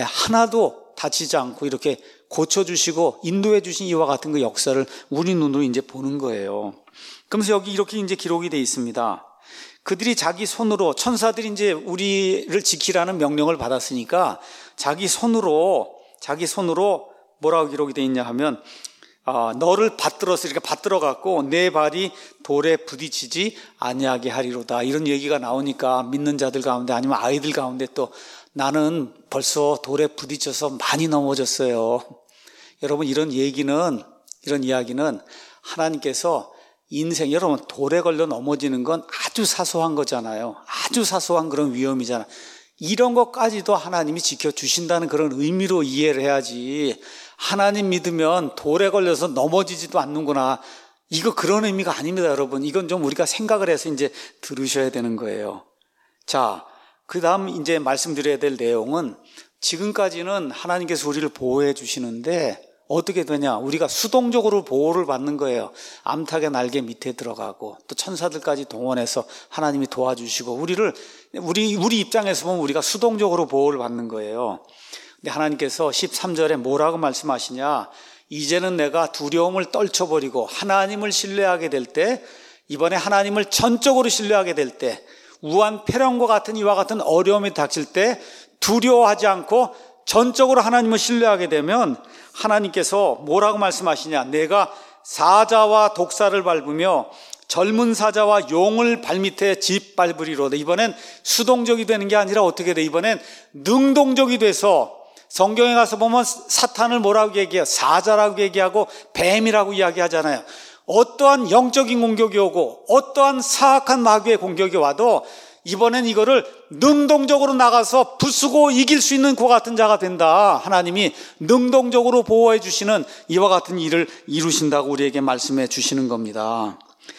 하나도 다치지 않고 이렇게 고쳐주시고 인도해 주신 이와 같은 그 역사를 우리 눈으로 이제 보는 거예요. 그러면서 여기 이렇게 이제 기록이 되어 있습니다. 그들이 자기 손으로, 천사들이 이제 우리를 지키라는 명령을 받았으니까 자기 손으로, 자기 손으로 뭐라고 기록이 되어 있냐 하면, 아, 너를 받들어서 이렇게 받들어 갖고 내 발이 돌에 부딪히지 아니하게 하리로다. 이런 얘기가 나오니까 믿는 자들 가운데 아니면 아이들 가운데 또 나는 벌써 돌에 부딪혀서 많이 넘어졌어요. 여러분, 이런 얘기는, 이런 이야기는 하나님께서 인생, 여러분 돌에 걸려 넘어지는 건 아주 사소한 거잖아요. 아주 사소한 그런 위험이잖아요. 이런 것까지도 하나님이 지켜주신다는 그런 의미로 이해를 해야지, 하나님 믿으면 돌에 걸려서 넘어지지도 않는구나, 이거 그런 의미가 아닙니다, 여러분. 이건 좀 우리가 생각을 해서 이제 들으셔야 되는 거예요. 자, 그 다음 이제 말씀드려야 될 내용은, 지금까지는 하나님께서 우리를 보호해 주시는데 어떻게 되냐, 우리가 수동적으로 보호를 받는 거예요. 암탉의 날개 밑에 들어가고 또 천사들까지 동원해서 하나님이 도와주시고, 우리를 우리 우리 입장에서 보면 우리가 수동적으로 보호를 받는 거예요. 근데 하나님께서 십삼 절에 뭐라고 말씀하시냐, 이제는 내가 두려움을 떨쳐버리고 하나님을 신뢰하게 될 때, 이번에 하나님을 전적으로 신뢰하게 될 때, 우한 폐렴과 같은 이와 같은 어려움이 닥칠 때 두려워하지 않고 전적으로 하나님을 신뢰하게 되면 하나님께서 뭐라고 말씀하시냐, 내가 사자와 독사를 밟으며 젊은 사자와 용을 발밑에 짓밟으리로다. 이번엔 수동적이 되는 게 아니라 어떻게 돼? 이번엔 능동적이 돼서, 성경에 가서 보면 사탄을 뭐라고 얘기해요? 사자라고 얘기하고 뱀이라고 이야기하잖아요. 어떠한 영적인 공격이 오고 어떠한 사악한 마귀의 공격이 와도 이번엔 이거를 능동적으로 나가서 부수고 이길 수 있는 그와 같은 자가 된다. 하나님이 능동적으로 보호해 주시는 이와 같은 일을 이루신다고 우리에게 말씀해 주시는 겁니다.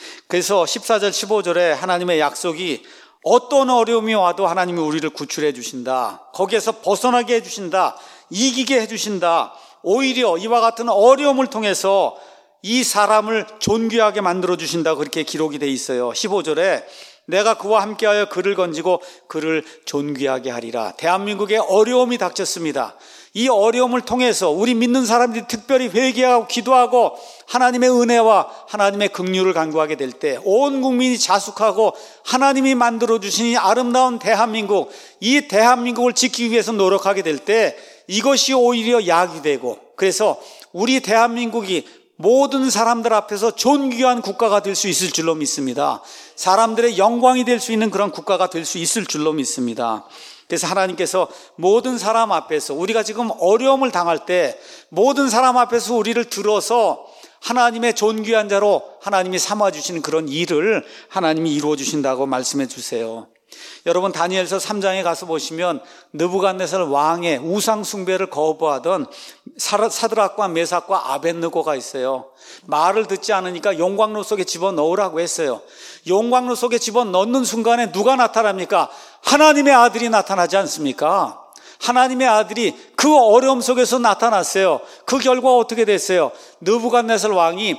그래서 십사 절 십오 절에 하나님의 약속이, 어떤 어려움이 와도 하나님이 우리를 구출해 주신다, 거기에서 벗어나게 해 주신다, 이기게 해 주신다, 오히려 이와 같은 어려움을 통해서 이 사람을 존귀하게 만들어 주신다, 그렇게 기록이 돼 있어요. 십오 절에 내가 그와 함께하여 그를 건지고 그를 존귀하게 하리라. 대한민국에 어려움이 닥쳤습니다. 이 어려움을 통해서 우리 믿는 사람들이 특별히 회개하고 기도하고 하나님의 은혜와 하나님의 긍휼을 간구하게 될 때, 온 국민이 자숙하고 하나님이 만들어주신 이 아름다운 대한민국, 이 대한민국을 지키기 위해서 노력하게 될 때 이것이 오히려 약이 되고, 그래서 우리 대한민국이 모든 사람들 앞에서 존귀한 국가가 될 수 있을 줄로 믿습니다. 사람들의 영광이 될 수 있는 그런 국가가 될 수 있을 줄로 믿습니다. 그래서 하나님께서 모든 사람 앞에서, 우리가 지금 어려움을 당할 때 모든 사람 앞에서 우리를 들어서 하나님의 존귀한 자로 하나님이 삼아주시는 그런 일을 하나님이 이루어 주신다고 말씀해 주세요. 여러분, 다니엘서 삼 장에 가서 보시면 느부갓네살 왕의 우상 숭배를 거부하던 사드락과 메삭과 아벳느고가 있어요. 말을 듣지 않으니까 용광로 속에 집어넣으라고 했어요. 용광로 속에 집어넣는 순간에 누가 나타납니까? 하나님의 아들이 나타나지 않습니까? 하나님의 아들이 그 어려움 속에서 나타났어요. 그 결과 어떻게 됐어요? 느부갓네살 왕이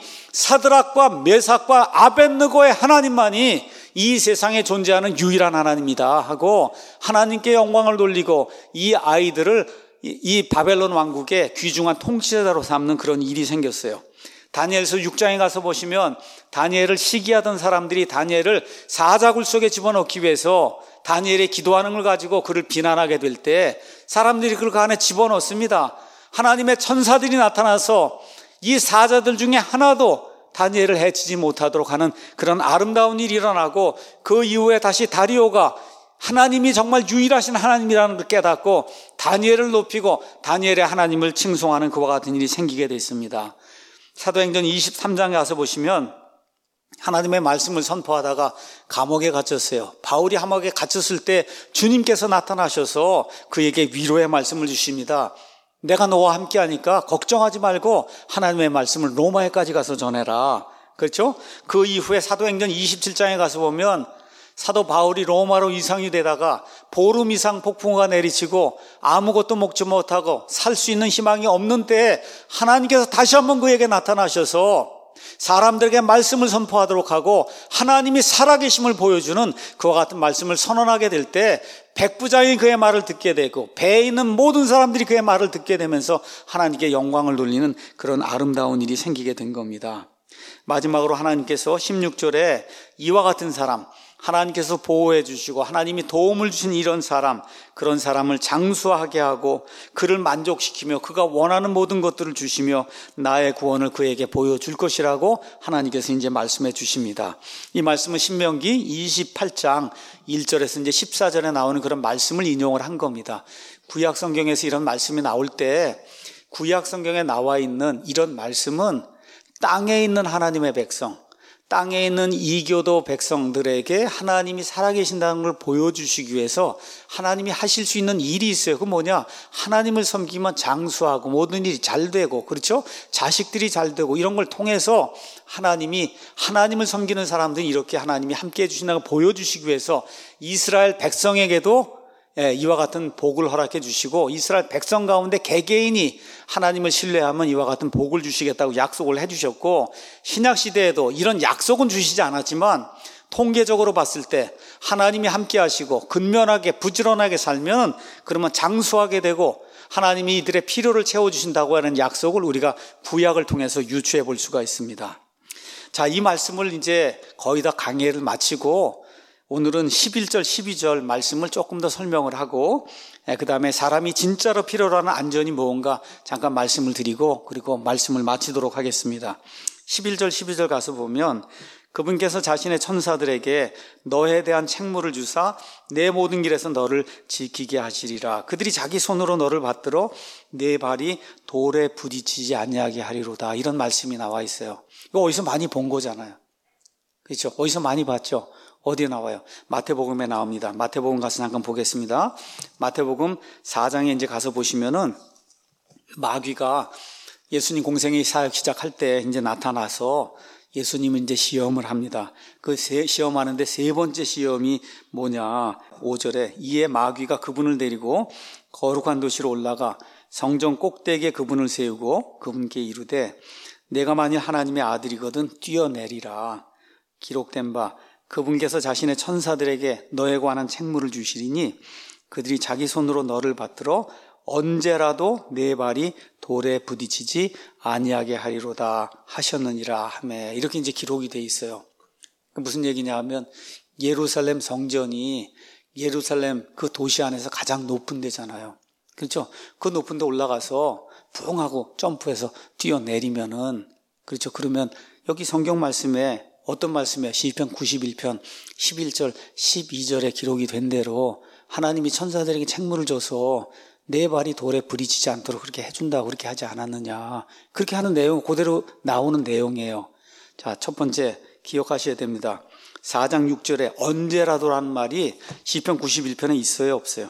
사드락과 메삭과 아벳느고의 하나님만이 이 세상에 존재하는 유일한 하나님이다 하고 하나님께 영광을 돌리고 이 아이들을 이 바벨론 왕국의 귀중한 통치자로 삼는 그런 일이 생겼어요. 다니엘서 육 장에 가서 보시면 다니엘을 시기하던 사람들이 다니엘을 사자굴 속에 집어넣기 위해서 다니엘의 기도하는 걸 가지고 그를 비난하게 될 때 사람들이 그를 그 안에 집어넣습니다. 하나님의 천사들이 나타나서 이 사자들 중에 하나도 다니엘을 해치지 못하도록 하는 그런 아름다운 일이 일어나고, 그 이후에 다시 다리오가 하나님이 정말 유일하신 하나님이라는 걸 깨닫고 다니엘을 높이고 다니엘의 하나님을 칭송하는 그와 같은 일이 생기게 됐습니다. 사도행전 이십삼 장에 가서 보시면 하나님의 말씀을 선포하다가 감옥에 갇혔어요. 바울이 감옥에 갇혔을 때 주님께서 나타나셔서 그에게 위로의 말씀을 주십니다. 내가 너와 함께 하니까 걱정하지 말고 하나님의 말씀을 로마에까지 가서 전해라. 그렇죠? 그 이후에 사도행전 이십칠 장에 가서 보면 사도 바울이 로마로 이상이 되다가 보름 이상 폭풍우가 내리치고 아무것도 먹지 못하고 살 수 있는 희망이 없는 때에 하나님께서 다시 한번 그에게 나타나셔서 사람들에게 말씀을 선포하도록 하고 하나님이 살아계심을 보여주는 그와 같은 말씀을 선언하게 될 때 백부장이 그의 말을 듣게 되고 배에 있는 모든 사람들이 그의 말을 듣게 되면서 하나님께 영광을 돌리는 그런 아름다운 일이 생기게 된 겁니다. 마지막으로 하나님께서 십육 절에 이와 같은 사람, 하나님께서 보호해 주시고 하나님이 도움을 주신 이런 사람, 그런 사람을 장수하게 하고 그를 만족시키며 그가 원하는 모든 것들을 주시며 나의 구원을 그에게 보여줄 것이라고 하나님께서 이제 말씀해 주십니다. 이 말씀은 신명기 이십팔 장 일 절에서 이제 십사 절에 나오는 그런 말씀을 인용을 한 겁니다. 구약 성경에서 이런 말씀이 나올 때 구약 성경에 나와 있는 이런 말씀은 땅에 있는 하나님의 백성, 땅에 있는 이교도 백성들에게 하나님이 살아계신다는 걸 보여주시기 위해서 하나님이 하실 수 있는 일이 있어요. 그 뭐냐? 하나님을 섬기면 장수하고 모든 일이 잘 되고, 그렇죠? 자식들이 잘 되고, 이런 걸 통해서 하나님이, 하나님을 섬기는 사람들이 이렇게 하나님이 함께 해주신다는 걸 보여주시기 위해서 이스라엘 백성에게도 예, 이와 같은 복을 허락해 주시고, 이스라엘 백성 가운데 개개인이 하나님을 신뢰하면 이와 같은 복을 주시겠다고 약속을 해 주셨고, 신약 시대에도 이런 약속은 주시지 않았지만 통계적으로 봤을 때 하나님이 함께 하시고 근면하게 부지런하게 살면 그러면 장수하게 되고 하나님이 이들의 필요를 채워주신다고 하는 약속을 우리가 구약을 통해서 유추해 볼 수가 있습니다. 자, 이 말씀을 이제 거의 다 강해를 마치고 오늘은 십일 절, 십이 절 말씀을 조금 더 설명을 하고, 그 다음에 사람이 진짜로 필요로 하는 안전이 무언가 잠깐 말씀을 드리고, 그리고 말씀을 마치도록 하겠습니다. 십일 절, 십이 절 가서 보면 그분께서 자신의 천사들에게 너에 대한 책무를 주사 내 모든 길에서 너를 지키게 하시리라. 그들이 자기 손으로 너를 받들어 내 발이 돌에 부딪히지 아니하게 하리로다. 이런 말씀이 나와 있어요. 이거 어디서 많이 본 거잖아요. 그렇죠? 어디서 많이 봤죠? 어디에 나와요? 마태복음에 나옵니다. 마태복음 가서 잠깐 보겠습니다. 마태복음 사 장에 이제 가서 보시면은 마귀가 예수님 공생의 사역 시작할 때 이제 나타나서 예수님은 이제 시험을 합니다. 그 세, 시험하는데 세 번째 시험이 뭐냐? 오 절에 이에 마귀가 그분을 데리고 거룩한 도시로 올라가 성전 꼭대기에 그분을 세우고 그분께 이르되 내가 만일 하나님의 아들이거든 뛰어내리라. 기록된 바 그분께서 자신의 천사들에게 너에 관한 책무를 주시리니 그들이 자기 손으로 너를 받들어 언제라도 내 발이 돌에 부딪히지 아니하게 하리로다 하셨느니라 하매. 이렇게 이제 기록이 돼 있어요. 무슨 얘기냐 하면 예루살렘 성전이 예루살렘 그 도시 안에서 가장 높은 데잖아요. 그렇죠? 그 높은 데 올라가서 붕 하고 점프해서 뛰어내리면은, 그렇죠? 그러면 여기 성경 말씀에 어떤 말씀이에요? 시편 구십일 편 십일 절 십이 절에 기록이 된 대로 하나님이 천사들에게 책무를 줘서 내 발이 돌에 부딪히지 않도록 그렇게 해준다고 그렇게 하지 않았느냐. 그렇게 하는 내용 그대로 나오는 내용이에요. 자, 첫 번째 기억하셔야 됩니다. 사 장 육 절에 언제라도라는 말이 시편 구십일 편에 있어요, 없어요?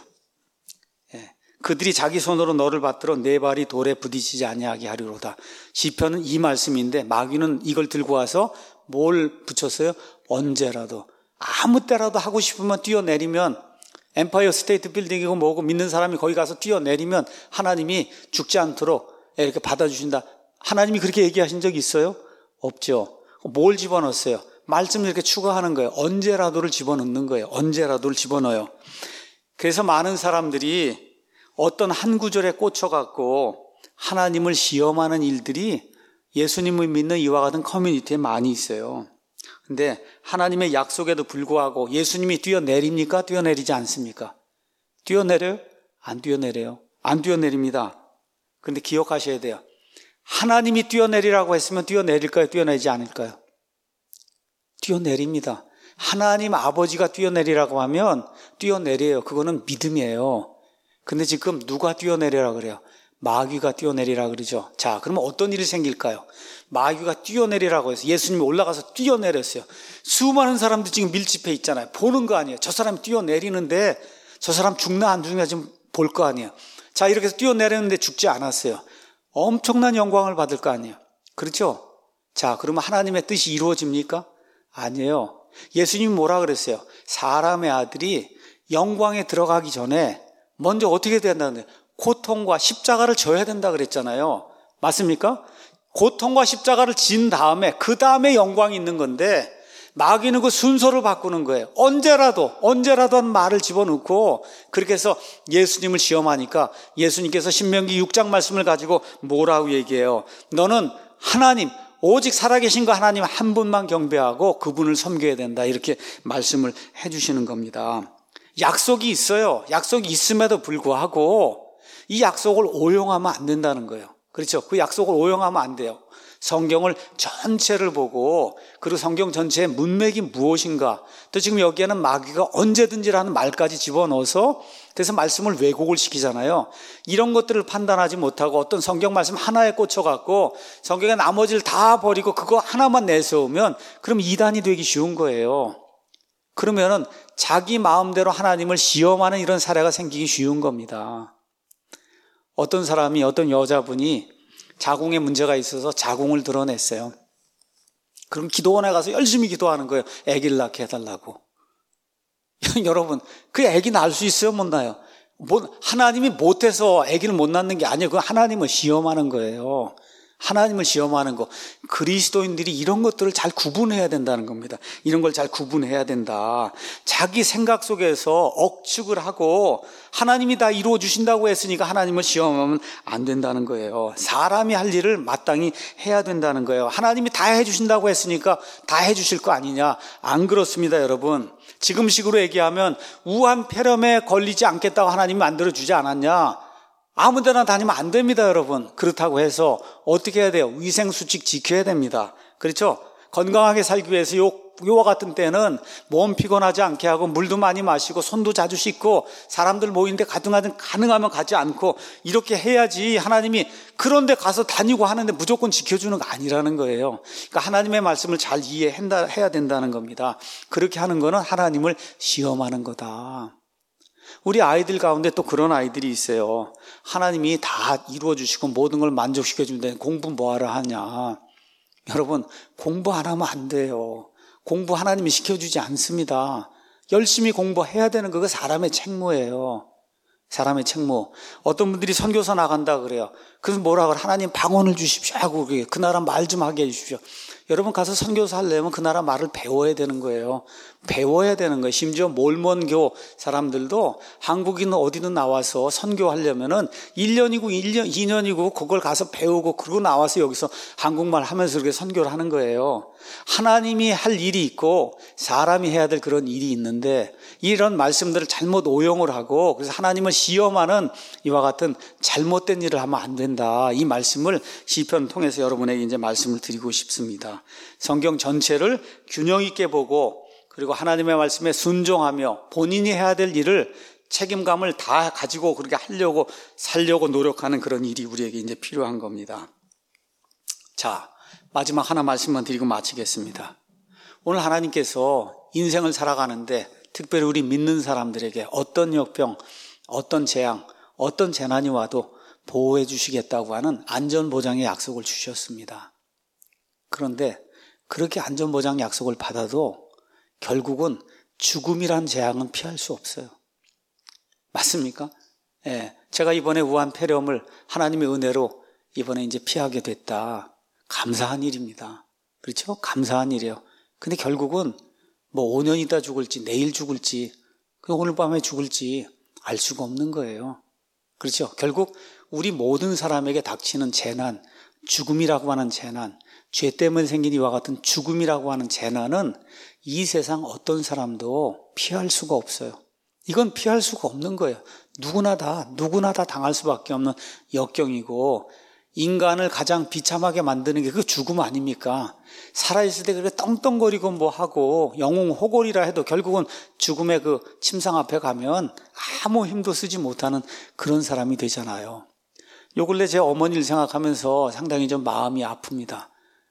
예. 그들이 자기 손으로 너를 받들어 내 발이 돌에 부딪히지 아니하게 하리로다. 시편은 이 말씀인데 마귀는 이걸 들고 와서 뭘 붙였어요? 언제라도. 아무 때라도 하고 싶으면 뛰어내리면 엠파이어 스테이트 빌딩이고 뭐고 믿는 사람이 거기 가서 뛰어내리면 하나님이 죽지 않도록 이렇게 받아주신다. 하나님이 그렇게 얘기하신 적이 있어요? 없죠. 뭘 집어넣었어요? 말씀 이렇게 추가하는 거예요. 언제라도를 집어넣는 거예요. 언제라도를 집어넣어요. 그래서 많은 사람들이 어떤 한 구절에 꽂혀갖고 하나님을 시험하는 일들이 예수님을 믿는 이와 같은 커뮤니티에 많이 있어요. 근데 하나님의 약속에도 불구하고 예수님이 뛰어내립니까? 뛰어내리지 않습니까? 뛰어내려요? 안 뛰어내려요. 안 뛰어내립니다. 그런데 기억하셔야 돼요. 하나님이 뛰어내리라고 했으면 뛰어내릴까요? 뛰어내리지 않을까요? 뛰어내립니다. 하나님 아버지가 뛰어내리라고 하면 뛰어내려요. 그거는 믿음이에요. 근데 지금 누가 뛰어내리라 그래요? 마귀가 뛰어내리라 그러죠. 자, 그러면 어떤 일이 생길까요? 마귀가 뛰어내리라고 해서 예수님이 올라가서 뛰어내렸어요. 수많은 사람들 지금 밀집해 있잖아요. 보는 거 아니에요. 저 사람이 뛰어내리는데 저 사람 죽나 안 죽나 지금 볼 거 아니에요. 자, 이렇게 해서 뛰어내렸는데 죽지 않았어요. 엄청난 영광을 받을 거 아니에요. 그렇죠? 자, 그러면 하나님의 뜻이 이루어집니까? 아니에요. 예수님이 뭐라 그랬어요? 사람의 아들이 영광에 들어가기 전에 먼저 어떻게 된다는데 고통과 십자가를 져야 된다 그랬잖아요. 맞습니까? 고통과 십자가를 진 다음에 그 다음에 영광이 있는 건데 마귀는 그 순서를 바꾸는 거예요. 언제라도 언제라도 한 말을 집어넣고 그렇게 해서 예수님을 시험하니까 예수님께서 신명기 육 장 말씀을 가지고 뭐라고 얘기해요? 너는 하나님 오직 살아계신 그 하나님 한 분만 경배하고 그분을 섬겨야 된다. 이렇게 말씀을 해주시는 겁니다. 약속이 있어요. 약속이 있음에도 불구하고 이 약속을 오용하면 안 된다는 거예요. 그렇죠? 그 약속을 오용하면 안 돼요. 성경을 전체를 보고 그리고 성경 전체의 문맥이 무엇인가, 또 지금 여기에는 마귀가 언제든지라는 말까지 집어넣어서 그래서 말씀을 왜곡을 시키잖아요. 이런 것들을 판단하지 못하고 어떤 성경 말씀 하나에 꽂혀갖고 성경의 나머지를 다 버리고 그거 하나만 내세우면 그럼 이단이 되기 쉬운 거예요. 그러면은 자기 마음대로 하나님을 시험하는 이런 사례가 생기기 쉬운 겁니다. 어떤 사람이, 어떤 여자분이 자궁에 문제가 있어서 자궁을 드러냈어요. 그럼 기도원에 가서 열심히 기도하는 거예요. 아기를 낳게 해달라고. 여러분, 그 아기 낳을 수 있어요? 못 낳아요? 뭐, 하나님이 못해서 아기를 못 낳는 게 아니에요. 그건 하나님을 시험하는 거예요. 하나님을 시험하는 거. 그리스도인들이 이런 것들을 잘 구분해야 된다는 겁니다. 이런 걸 잘 구분해야 된다. 자기 생각 속에서 억측을 하고 하나님이 다 이루어 주신다고 했으니까 하나님을 시험하면 안 된다는 거예요. 사람이 할 일을 마땅히 해야 된다는 거예요. 하나님이 다 해주신다고 했으니까 다 해주실 거 아니냐? 안 그렇습니다, 여러분. 지금식으로 얘기하면 우한 폐렴에 걸리지 않겠다고 하나님이 만들어주지 않았냐? 아무 데나 다니면 안 됩니다, 여러분. 그렇다고 해서 어떻게 해야 돼요? 위생수칙 지켜야 됩니다. 그렇죠? 건강하게 살기 위해서 요, 요와 같은 때는 몸 피곤하지 않게 하고 물도 많이 마시고 손도 자주 씻고 사람들 모이는데 가능하면, 가능하면 가지 않고 이렇게 해야지 하나님이 그런 데 가서 다니고 하는데 무조건 지켜주는 거 아니라는 거예요. 그러니까 하나님의 말씀을 잘 이해해야 된다는 겁니다. 그렇게 하는 거는 하나님을 시험하는 거다. 우리 아이들 가운데 또 그런 아이들이 있어요. 하나님이 다 이루어 주시고 모든 걸 만족시켜 주는데 공부 뭐하러 하냐. 여러분, 공부 안 하면 안 돼요. 공부 하나님이 시켜주지 않습니다. 열심히 공부해야 되는 그거 사람의 책무예요. 사람의 책무. 어떤 분들이 선교사 나간다 그래요. 그래서 뭐라 그래? 하나님 방언을 주십시오 하고 그 나라 말 좀 하게 해주십시오. 여러분 가서 선교사 하려면 그 나라 말을 배워야 되는 거예요. 배워야 되는 거예요. 심지어 몰몬교 사람들도 한국인 어디든 나와서 선교하려면은 일 년이고 일 년, 이 년이고 그걸 가서 배우고 그러고 나와서 여기서 한국말 하면서 이렇게 선교를 하는 거예요. 하나님이 할 일이 있고 사람이 해야 될 그런 일이 있는데 이런 말씀들을 잘못 오용을 하고 그래서 하나님을 시험하는 이와 같은 잘못된 일을 하면 안 된다. 이 말씀을 시편 통해서 여러분에게 이제 말씀을 드리고 싶습니다. 성경 전체를 균형 있게 보고 그리고 하나님의 말씀에 순종하며 본인이 해야 될 일을 책임감을 다 가지고 그렇게 하려고 살려고 노력하는 그런 일이 우리에게 이제 필요한 겁니다. 자, 마지막 하나 말씀만 드리고 마치겠습니다. 오늘 하나님께서 인생을 살아가는데 특별히 우리 믿는 사람들에게 어떤 역병, 어떤 재앙, 어떤 재난이 와도 보호해 주시겠다고 하는 안전보장의 약속을 주셨습니다. 그런데 그렇게 안전보장 약속을 받아도 결국은 죽음이란 재앙은 피할 수 없어요. 맞습니까? 예, 제가 이번에 우한 폐렴을 하나님의 은혜로 이번에 이제 피하게 됐다. 감사한 일입니다. 그렇죠? 감사한 일이에요. 근데 결국은 뭐 오 년 있다 죽을지 내일 죽을지 오늘 밤에 죽을지 알 수가 없는 거예요. 그렇죠? 결국 우리 모든 사람에게 닥치는 재난, 죽음이라고 하는 재난, 죄 때문에 생긴 이와 같은 죽음이라고 하는 재난은 이 세상 어떤 사람도 피할 수가 없어요. 이건 피할 수가 없는 거예요. 누구나 다, 누구나 다 당할 수밖에 없는 역경이고 인간을 가장 비참하게 만드는 게 그 죽음 아닙니까? 살아있을 때 그렇게 떵떵거리고 뭐 하고 영웅 호골이라 해도 결국은 죽음의 그 침상 앞에 가면 아무 힘도 쓰지 못하는 그런 사람이 되잖아요. 요 근래 제 어머니를 생각하면서 상당히 좀 마음이 아픕니다.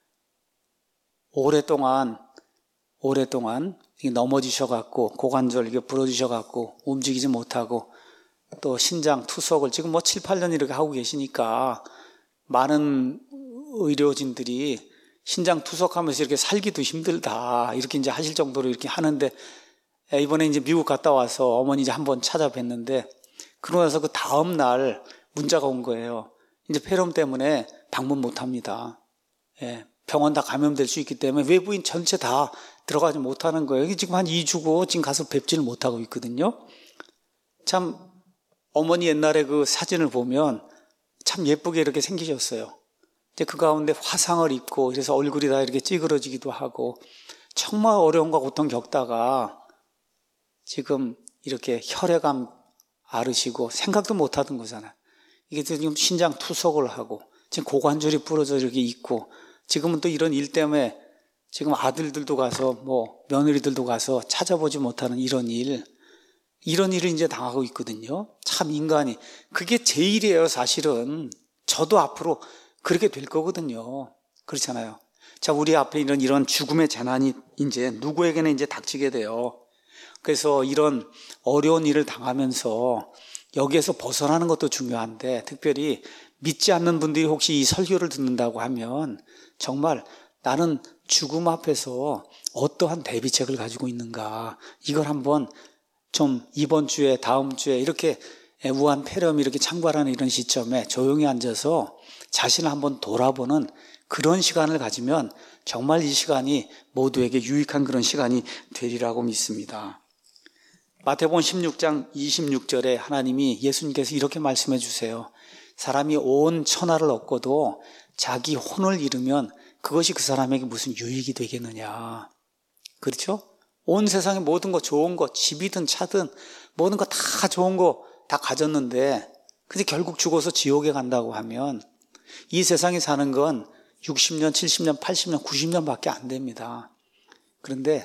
오랫동안 오랫동안 넘어지셔갖고 고관절 이게 부러지셔갖고 움직이지 못하고 또 신장 투석을 지금 뭐 칠, 팔 년 이렇게 하고 계시니까 많은 의료진들이 신장 투석하면서 이렇게 살기도 힘들다 이렇게 이제 하실 정도로 이렇게 하는데 이번에 이제 미국 갔다 와서 어머니 이제 한번 찾아뵀는데 그러고 나서 그 다음 날 문자가 온 거예요. 이제 폐렴 때문에 방문 못 합니다. 예, 병원 다 감염될 수 있기 때문에 외부인 전체 다 들어가지 못하는 거예요. 지금 한 이 주고 지금 가서 뵙지를 못하고 있거든요. 참 어머니 옛날에 그 사진을 보면 참 예쁘게 이렇게 생기셨어요. 이제 그 가운데 화상을 입고 그래서 얼굴이 다 이렇게 찌그러지기도 하고 정말 어려움과 고통 겪다가 지금 이렇게 혈액암 앓으시고 생각도 못 하던 거잖아요. 이게 지금 신장 투석을 하고 지금 고관절이 부러져 이렇게 있고, 지금은 또 이런 일 때문에 지금 아들들도 가서 뭐 며느리들도 가서 찾아보지 못하는 이런 일, 이런 일을 이제 당하고 있거든요. 참 인간이 그게 제일이에요. 사실은 저도 앞으로 그렇게 될 거거든요. 그렇잖아요. 자, 우리 앞에 이런 이런 죽음의 재난이 이제 누구에게는 이제 닥치게 돼요. 그래서 이런 어려운 일을 당하면서 여기에서 벗어나는 것도 중요한데, 특별히 믿지 않는 분들이 혹시 이 설교를 듣는다고 하면 정말 나는 죽음 앞에서 어떠한 대비책을 가지고 있는가, 이걸 한번 좀 이번 주에 다음 주에 이렇게 우한 폐렴이 이렇게 창궐하는 이런 시점에 조용히 앉아서 자신을 한번 돌아보는 그런 시간을 가지면 정말 이 시간이 모두에게 유익한 그런 시간이 되리라고 믿습니다. 마태복음 십육 장 이십육 절에 하나님이, 예수님께서 이렇게 말씀해 주세요. 사람이 온 천하를 얻고도 자기 혼을 잃으면 그것이 그 사람에게 무슨 유익이 되겠느냐. 그렇죠? 온 세상의 모든 거, 좋은 거, 집이든 차든 모든 거 다 좋은 거 다 가졌는데 근데 결국 죽어서 지옥에 간다고 하면 이 세상에 사는 건 육십 년, 칠십 년, 팔십 년, 구십 년밖에 안 됩니다. 그런데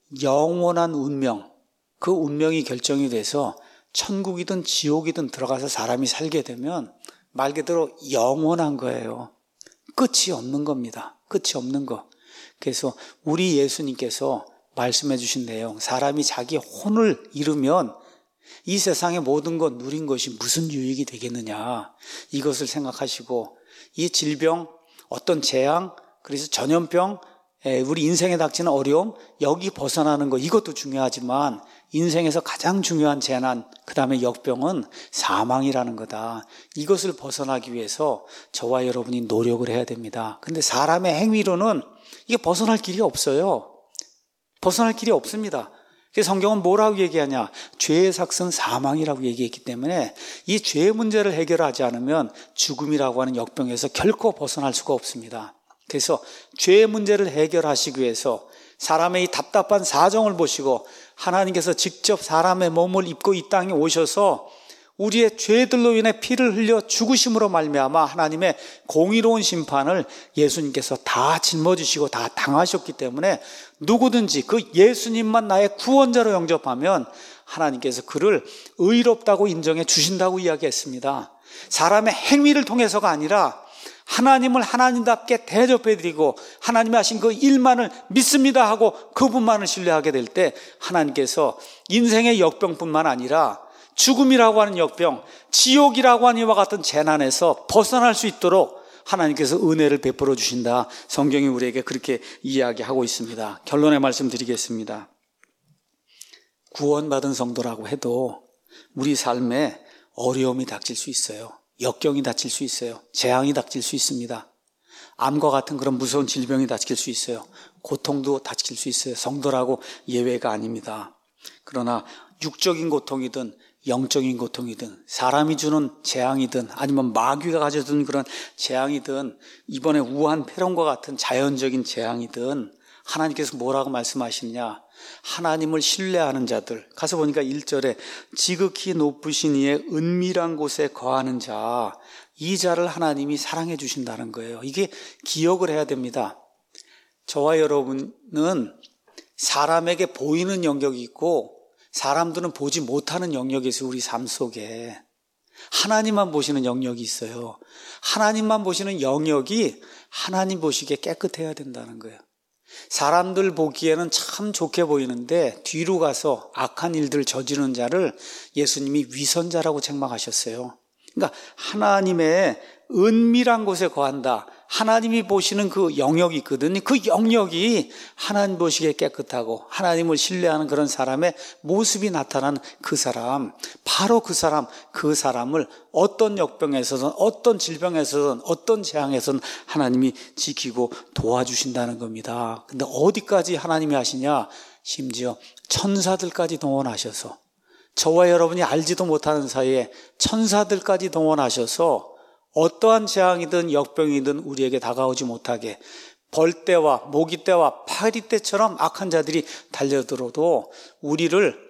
영원한 운명, 그 운명이 결정이 돼서 천국이든 지옥이든 들어가서 사람이 살게 되면 말 그대로 영원한 거예요. 끝이 없는 겁니다. 끝이 없는 거. 그래서 우리 예수님께서 말씀해 주신 내용, 사람이 자기 혼을 잃으면 이 세상의 모든 것 누린 것이 무슨 유익이 되겠느냐, 이것을 생각하시고 이 질병, 어떤 재앙, 그래서 전염병, 우리 인생에 닥치는 어려움, 여기 벗어나는 것, 이것도 중요하지만 인생에서 가장 중요한 재난, 그 다음에 역병은 사망이라는 거다. 이것을 벗어나기 위해서 저와 여러분이 노력을 해야 됩니다. 근데 사람의 행위로는 이게 벗어날 길이 없어요. 벗어날 길이 없습니다. 그래서 성경은 뭐라고 얘기하냐? 죄의 삭은 사망이라고 얘기했기 때문에 이 죄의 문제를 해결하지 않으면 죽음이라고 하는 역병에서 결코 벗어날 수가 없습니다. 그래서 죄의 문제를 해결하시기 위해서 사람의 이 답답한 사정을 보시고 하나님께서 직접 사람의 몸을 입고 이 땅에 오셔서 우리의 죄들로 인해 피를 흘려 죽으심으로 말미암아 하나님의 공의로운 심판을 예수님께서 다 짊어지시고 다 당하셨기 때문에 누구든지 그 예수님만 나의 구원자로 영접하면 하나님께서 그를 의롭다고 인정해 주신다고 이야기했습니다. 사람의 행위를 통해서가 아니라 하나님을 하나님답게 대접해드리고 하나님이 하신 그 일만을 믿습니다 하고 그분만을 신뢰하게 될 때 하나님께서 인생의 역병뿐만 아니라 죽음이라고 하는 역병, 지옥이라고 하는 이와 같은 재난에서 벗어날 수 있도록 하나님께서 은혜를 베풀어 주신다. 성경이 우리에게 그렇게 이야기하고 있습니다. 결론의 말씀 드리겠습니다. 구원받은 성도라고 해도 우리 삶에 어려움이 닥칠 수 있어요. 역경이 닥칠 수 있어요. 재앙이 닥칠 수 있습니다. 암과 같은 그런 무서운 질병이 닥칠 수 있어요. 고통도 닥칠 수 있어요. 성도라고 예외가 아닙니다. 그러나 육적인 고통이든 영적인 고통이든 사람이 주는 재앙이든 아니면 마귀가 가져든 그런 재앙이든 이번에 우한 폐렴과 같은 자연적인 재앙이든 하나님께서 뭐라고 말씀하시느냐? 하나님을 신뢰하는 자들, 가서 보니까 일 절에 지극히 높으신 이의 은밀한 곳에 거하는 자, 이 자를 하나님이 사랑해 주신다는 거예요. 이게 기억을 해야 됩니다. 저와 여러분은 사람에게 보이는 영역이 있고 사람들은 보지 못하는 영역이 있어요. 우리 삶 속에 하나님만 보시는 영역이 있어요. 하나님만 보시는 영역이 하나님 보시기에 깨끗해야 된다는 거예요. 사람들 보기에는 참 좋게 보이는데 뒤로 가서 악한 일들을 저지르는 자를 예수님이 위선자라고 책망하셨어요. 그러니까 하나님의 은밀한 곳에 거한다. 하나님이 보시는 그 영역이 있거든요. 그 영역이 하나님 보시기에 깨끗하고 하나님을 신뢰하는 그런 사람의 모습이 나타난 그 사람, 바로 그 사람, 그 사람을 어떤 역병에서든 어떤 질병에서든 어떤 재앙에서든 하나님이 지키고 도와주신다는 겁니다. 근데 어디까지 하나님이 하시냐? 심지어 천사들까지 동원하셔서, 저와 여러분이 알지도 못하는 사이에 천사들까지 동원하셔서 어떠한 재앙이든 역병이든 우리에게 다가오지 못하게, 벌떼와 모기떼와 파리떼처럼 악한 자들이 달려들어도 우리를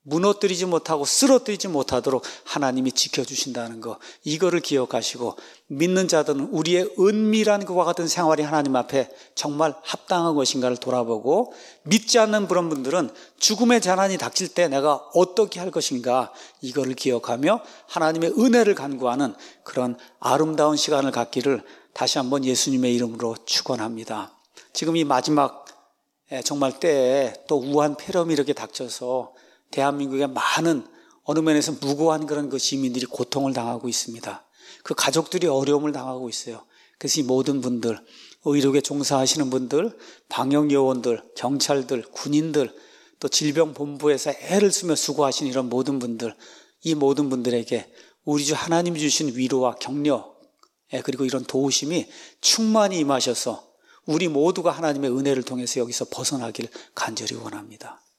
무너뜨리지 못하고 쓰러뜨리지 못하도록 하나님이 지켜주신다는 거, 이거를 기억하시고 믿는 자들은 우리의 은밀한 그와 같은 생활이 하나님 앞에 정말 합당한 것인가를 돌아보고, 믿지 않는 그런 분들은 죽음의 재난이 닥칠 때 내가 어떻게 할 것인가, 이거를 기억하며 하나님의 은혜를 간구하는 그런 아름다운 시간을 갖기를 다시 한번 예수님의 이름으로 축원합니다. 지금 이 마지막 정말 때에 또 우한 폐렴이 이렇게 닥쳐서 대한민국의 많은 어느 면에서 무고한 그런 그 시민들이 고통을 당하고 있습니다. 그 가족들이 어려움을 당하고 있어요. 그래서 이 모든 분들, 의료계 종사하시는 분들, 방역요원들, 경찰들, 군인들, 또 질병본부에서 애를 쓰며 수고하시는 이런 모든 분들, 이 모든 분들에게 우리 주 하나님이 주신 위로와 격려, 그리고 이런 도우심이 충만히 임하셔서 우리 모두가 하나님의 은혜를 통해서 여기서 벗어나길 간절히 원합니다.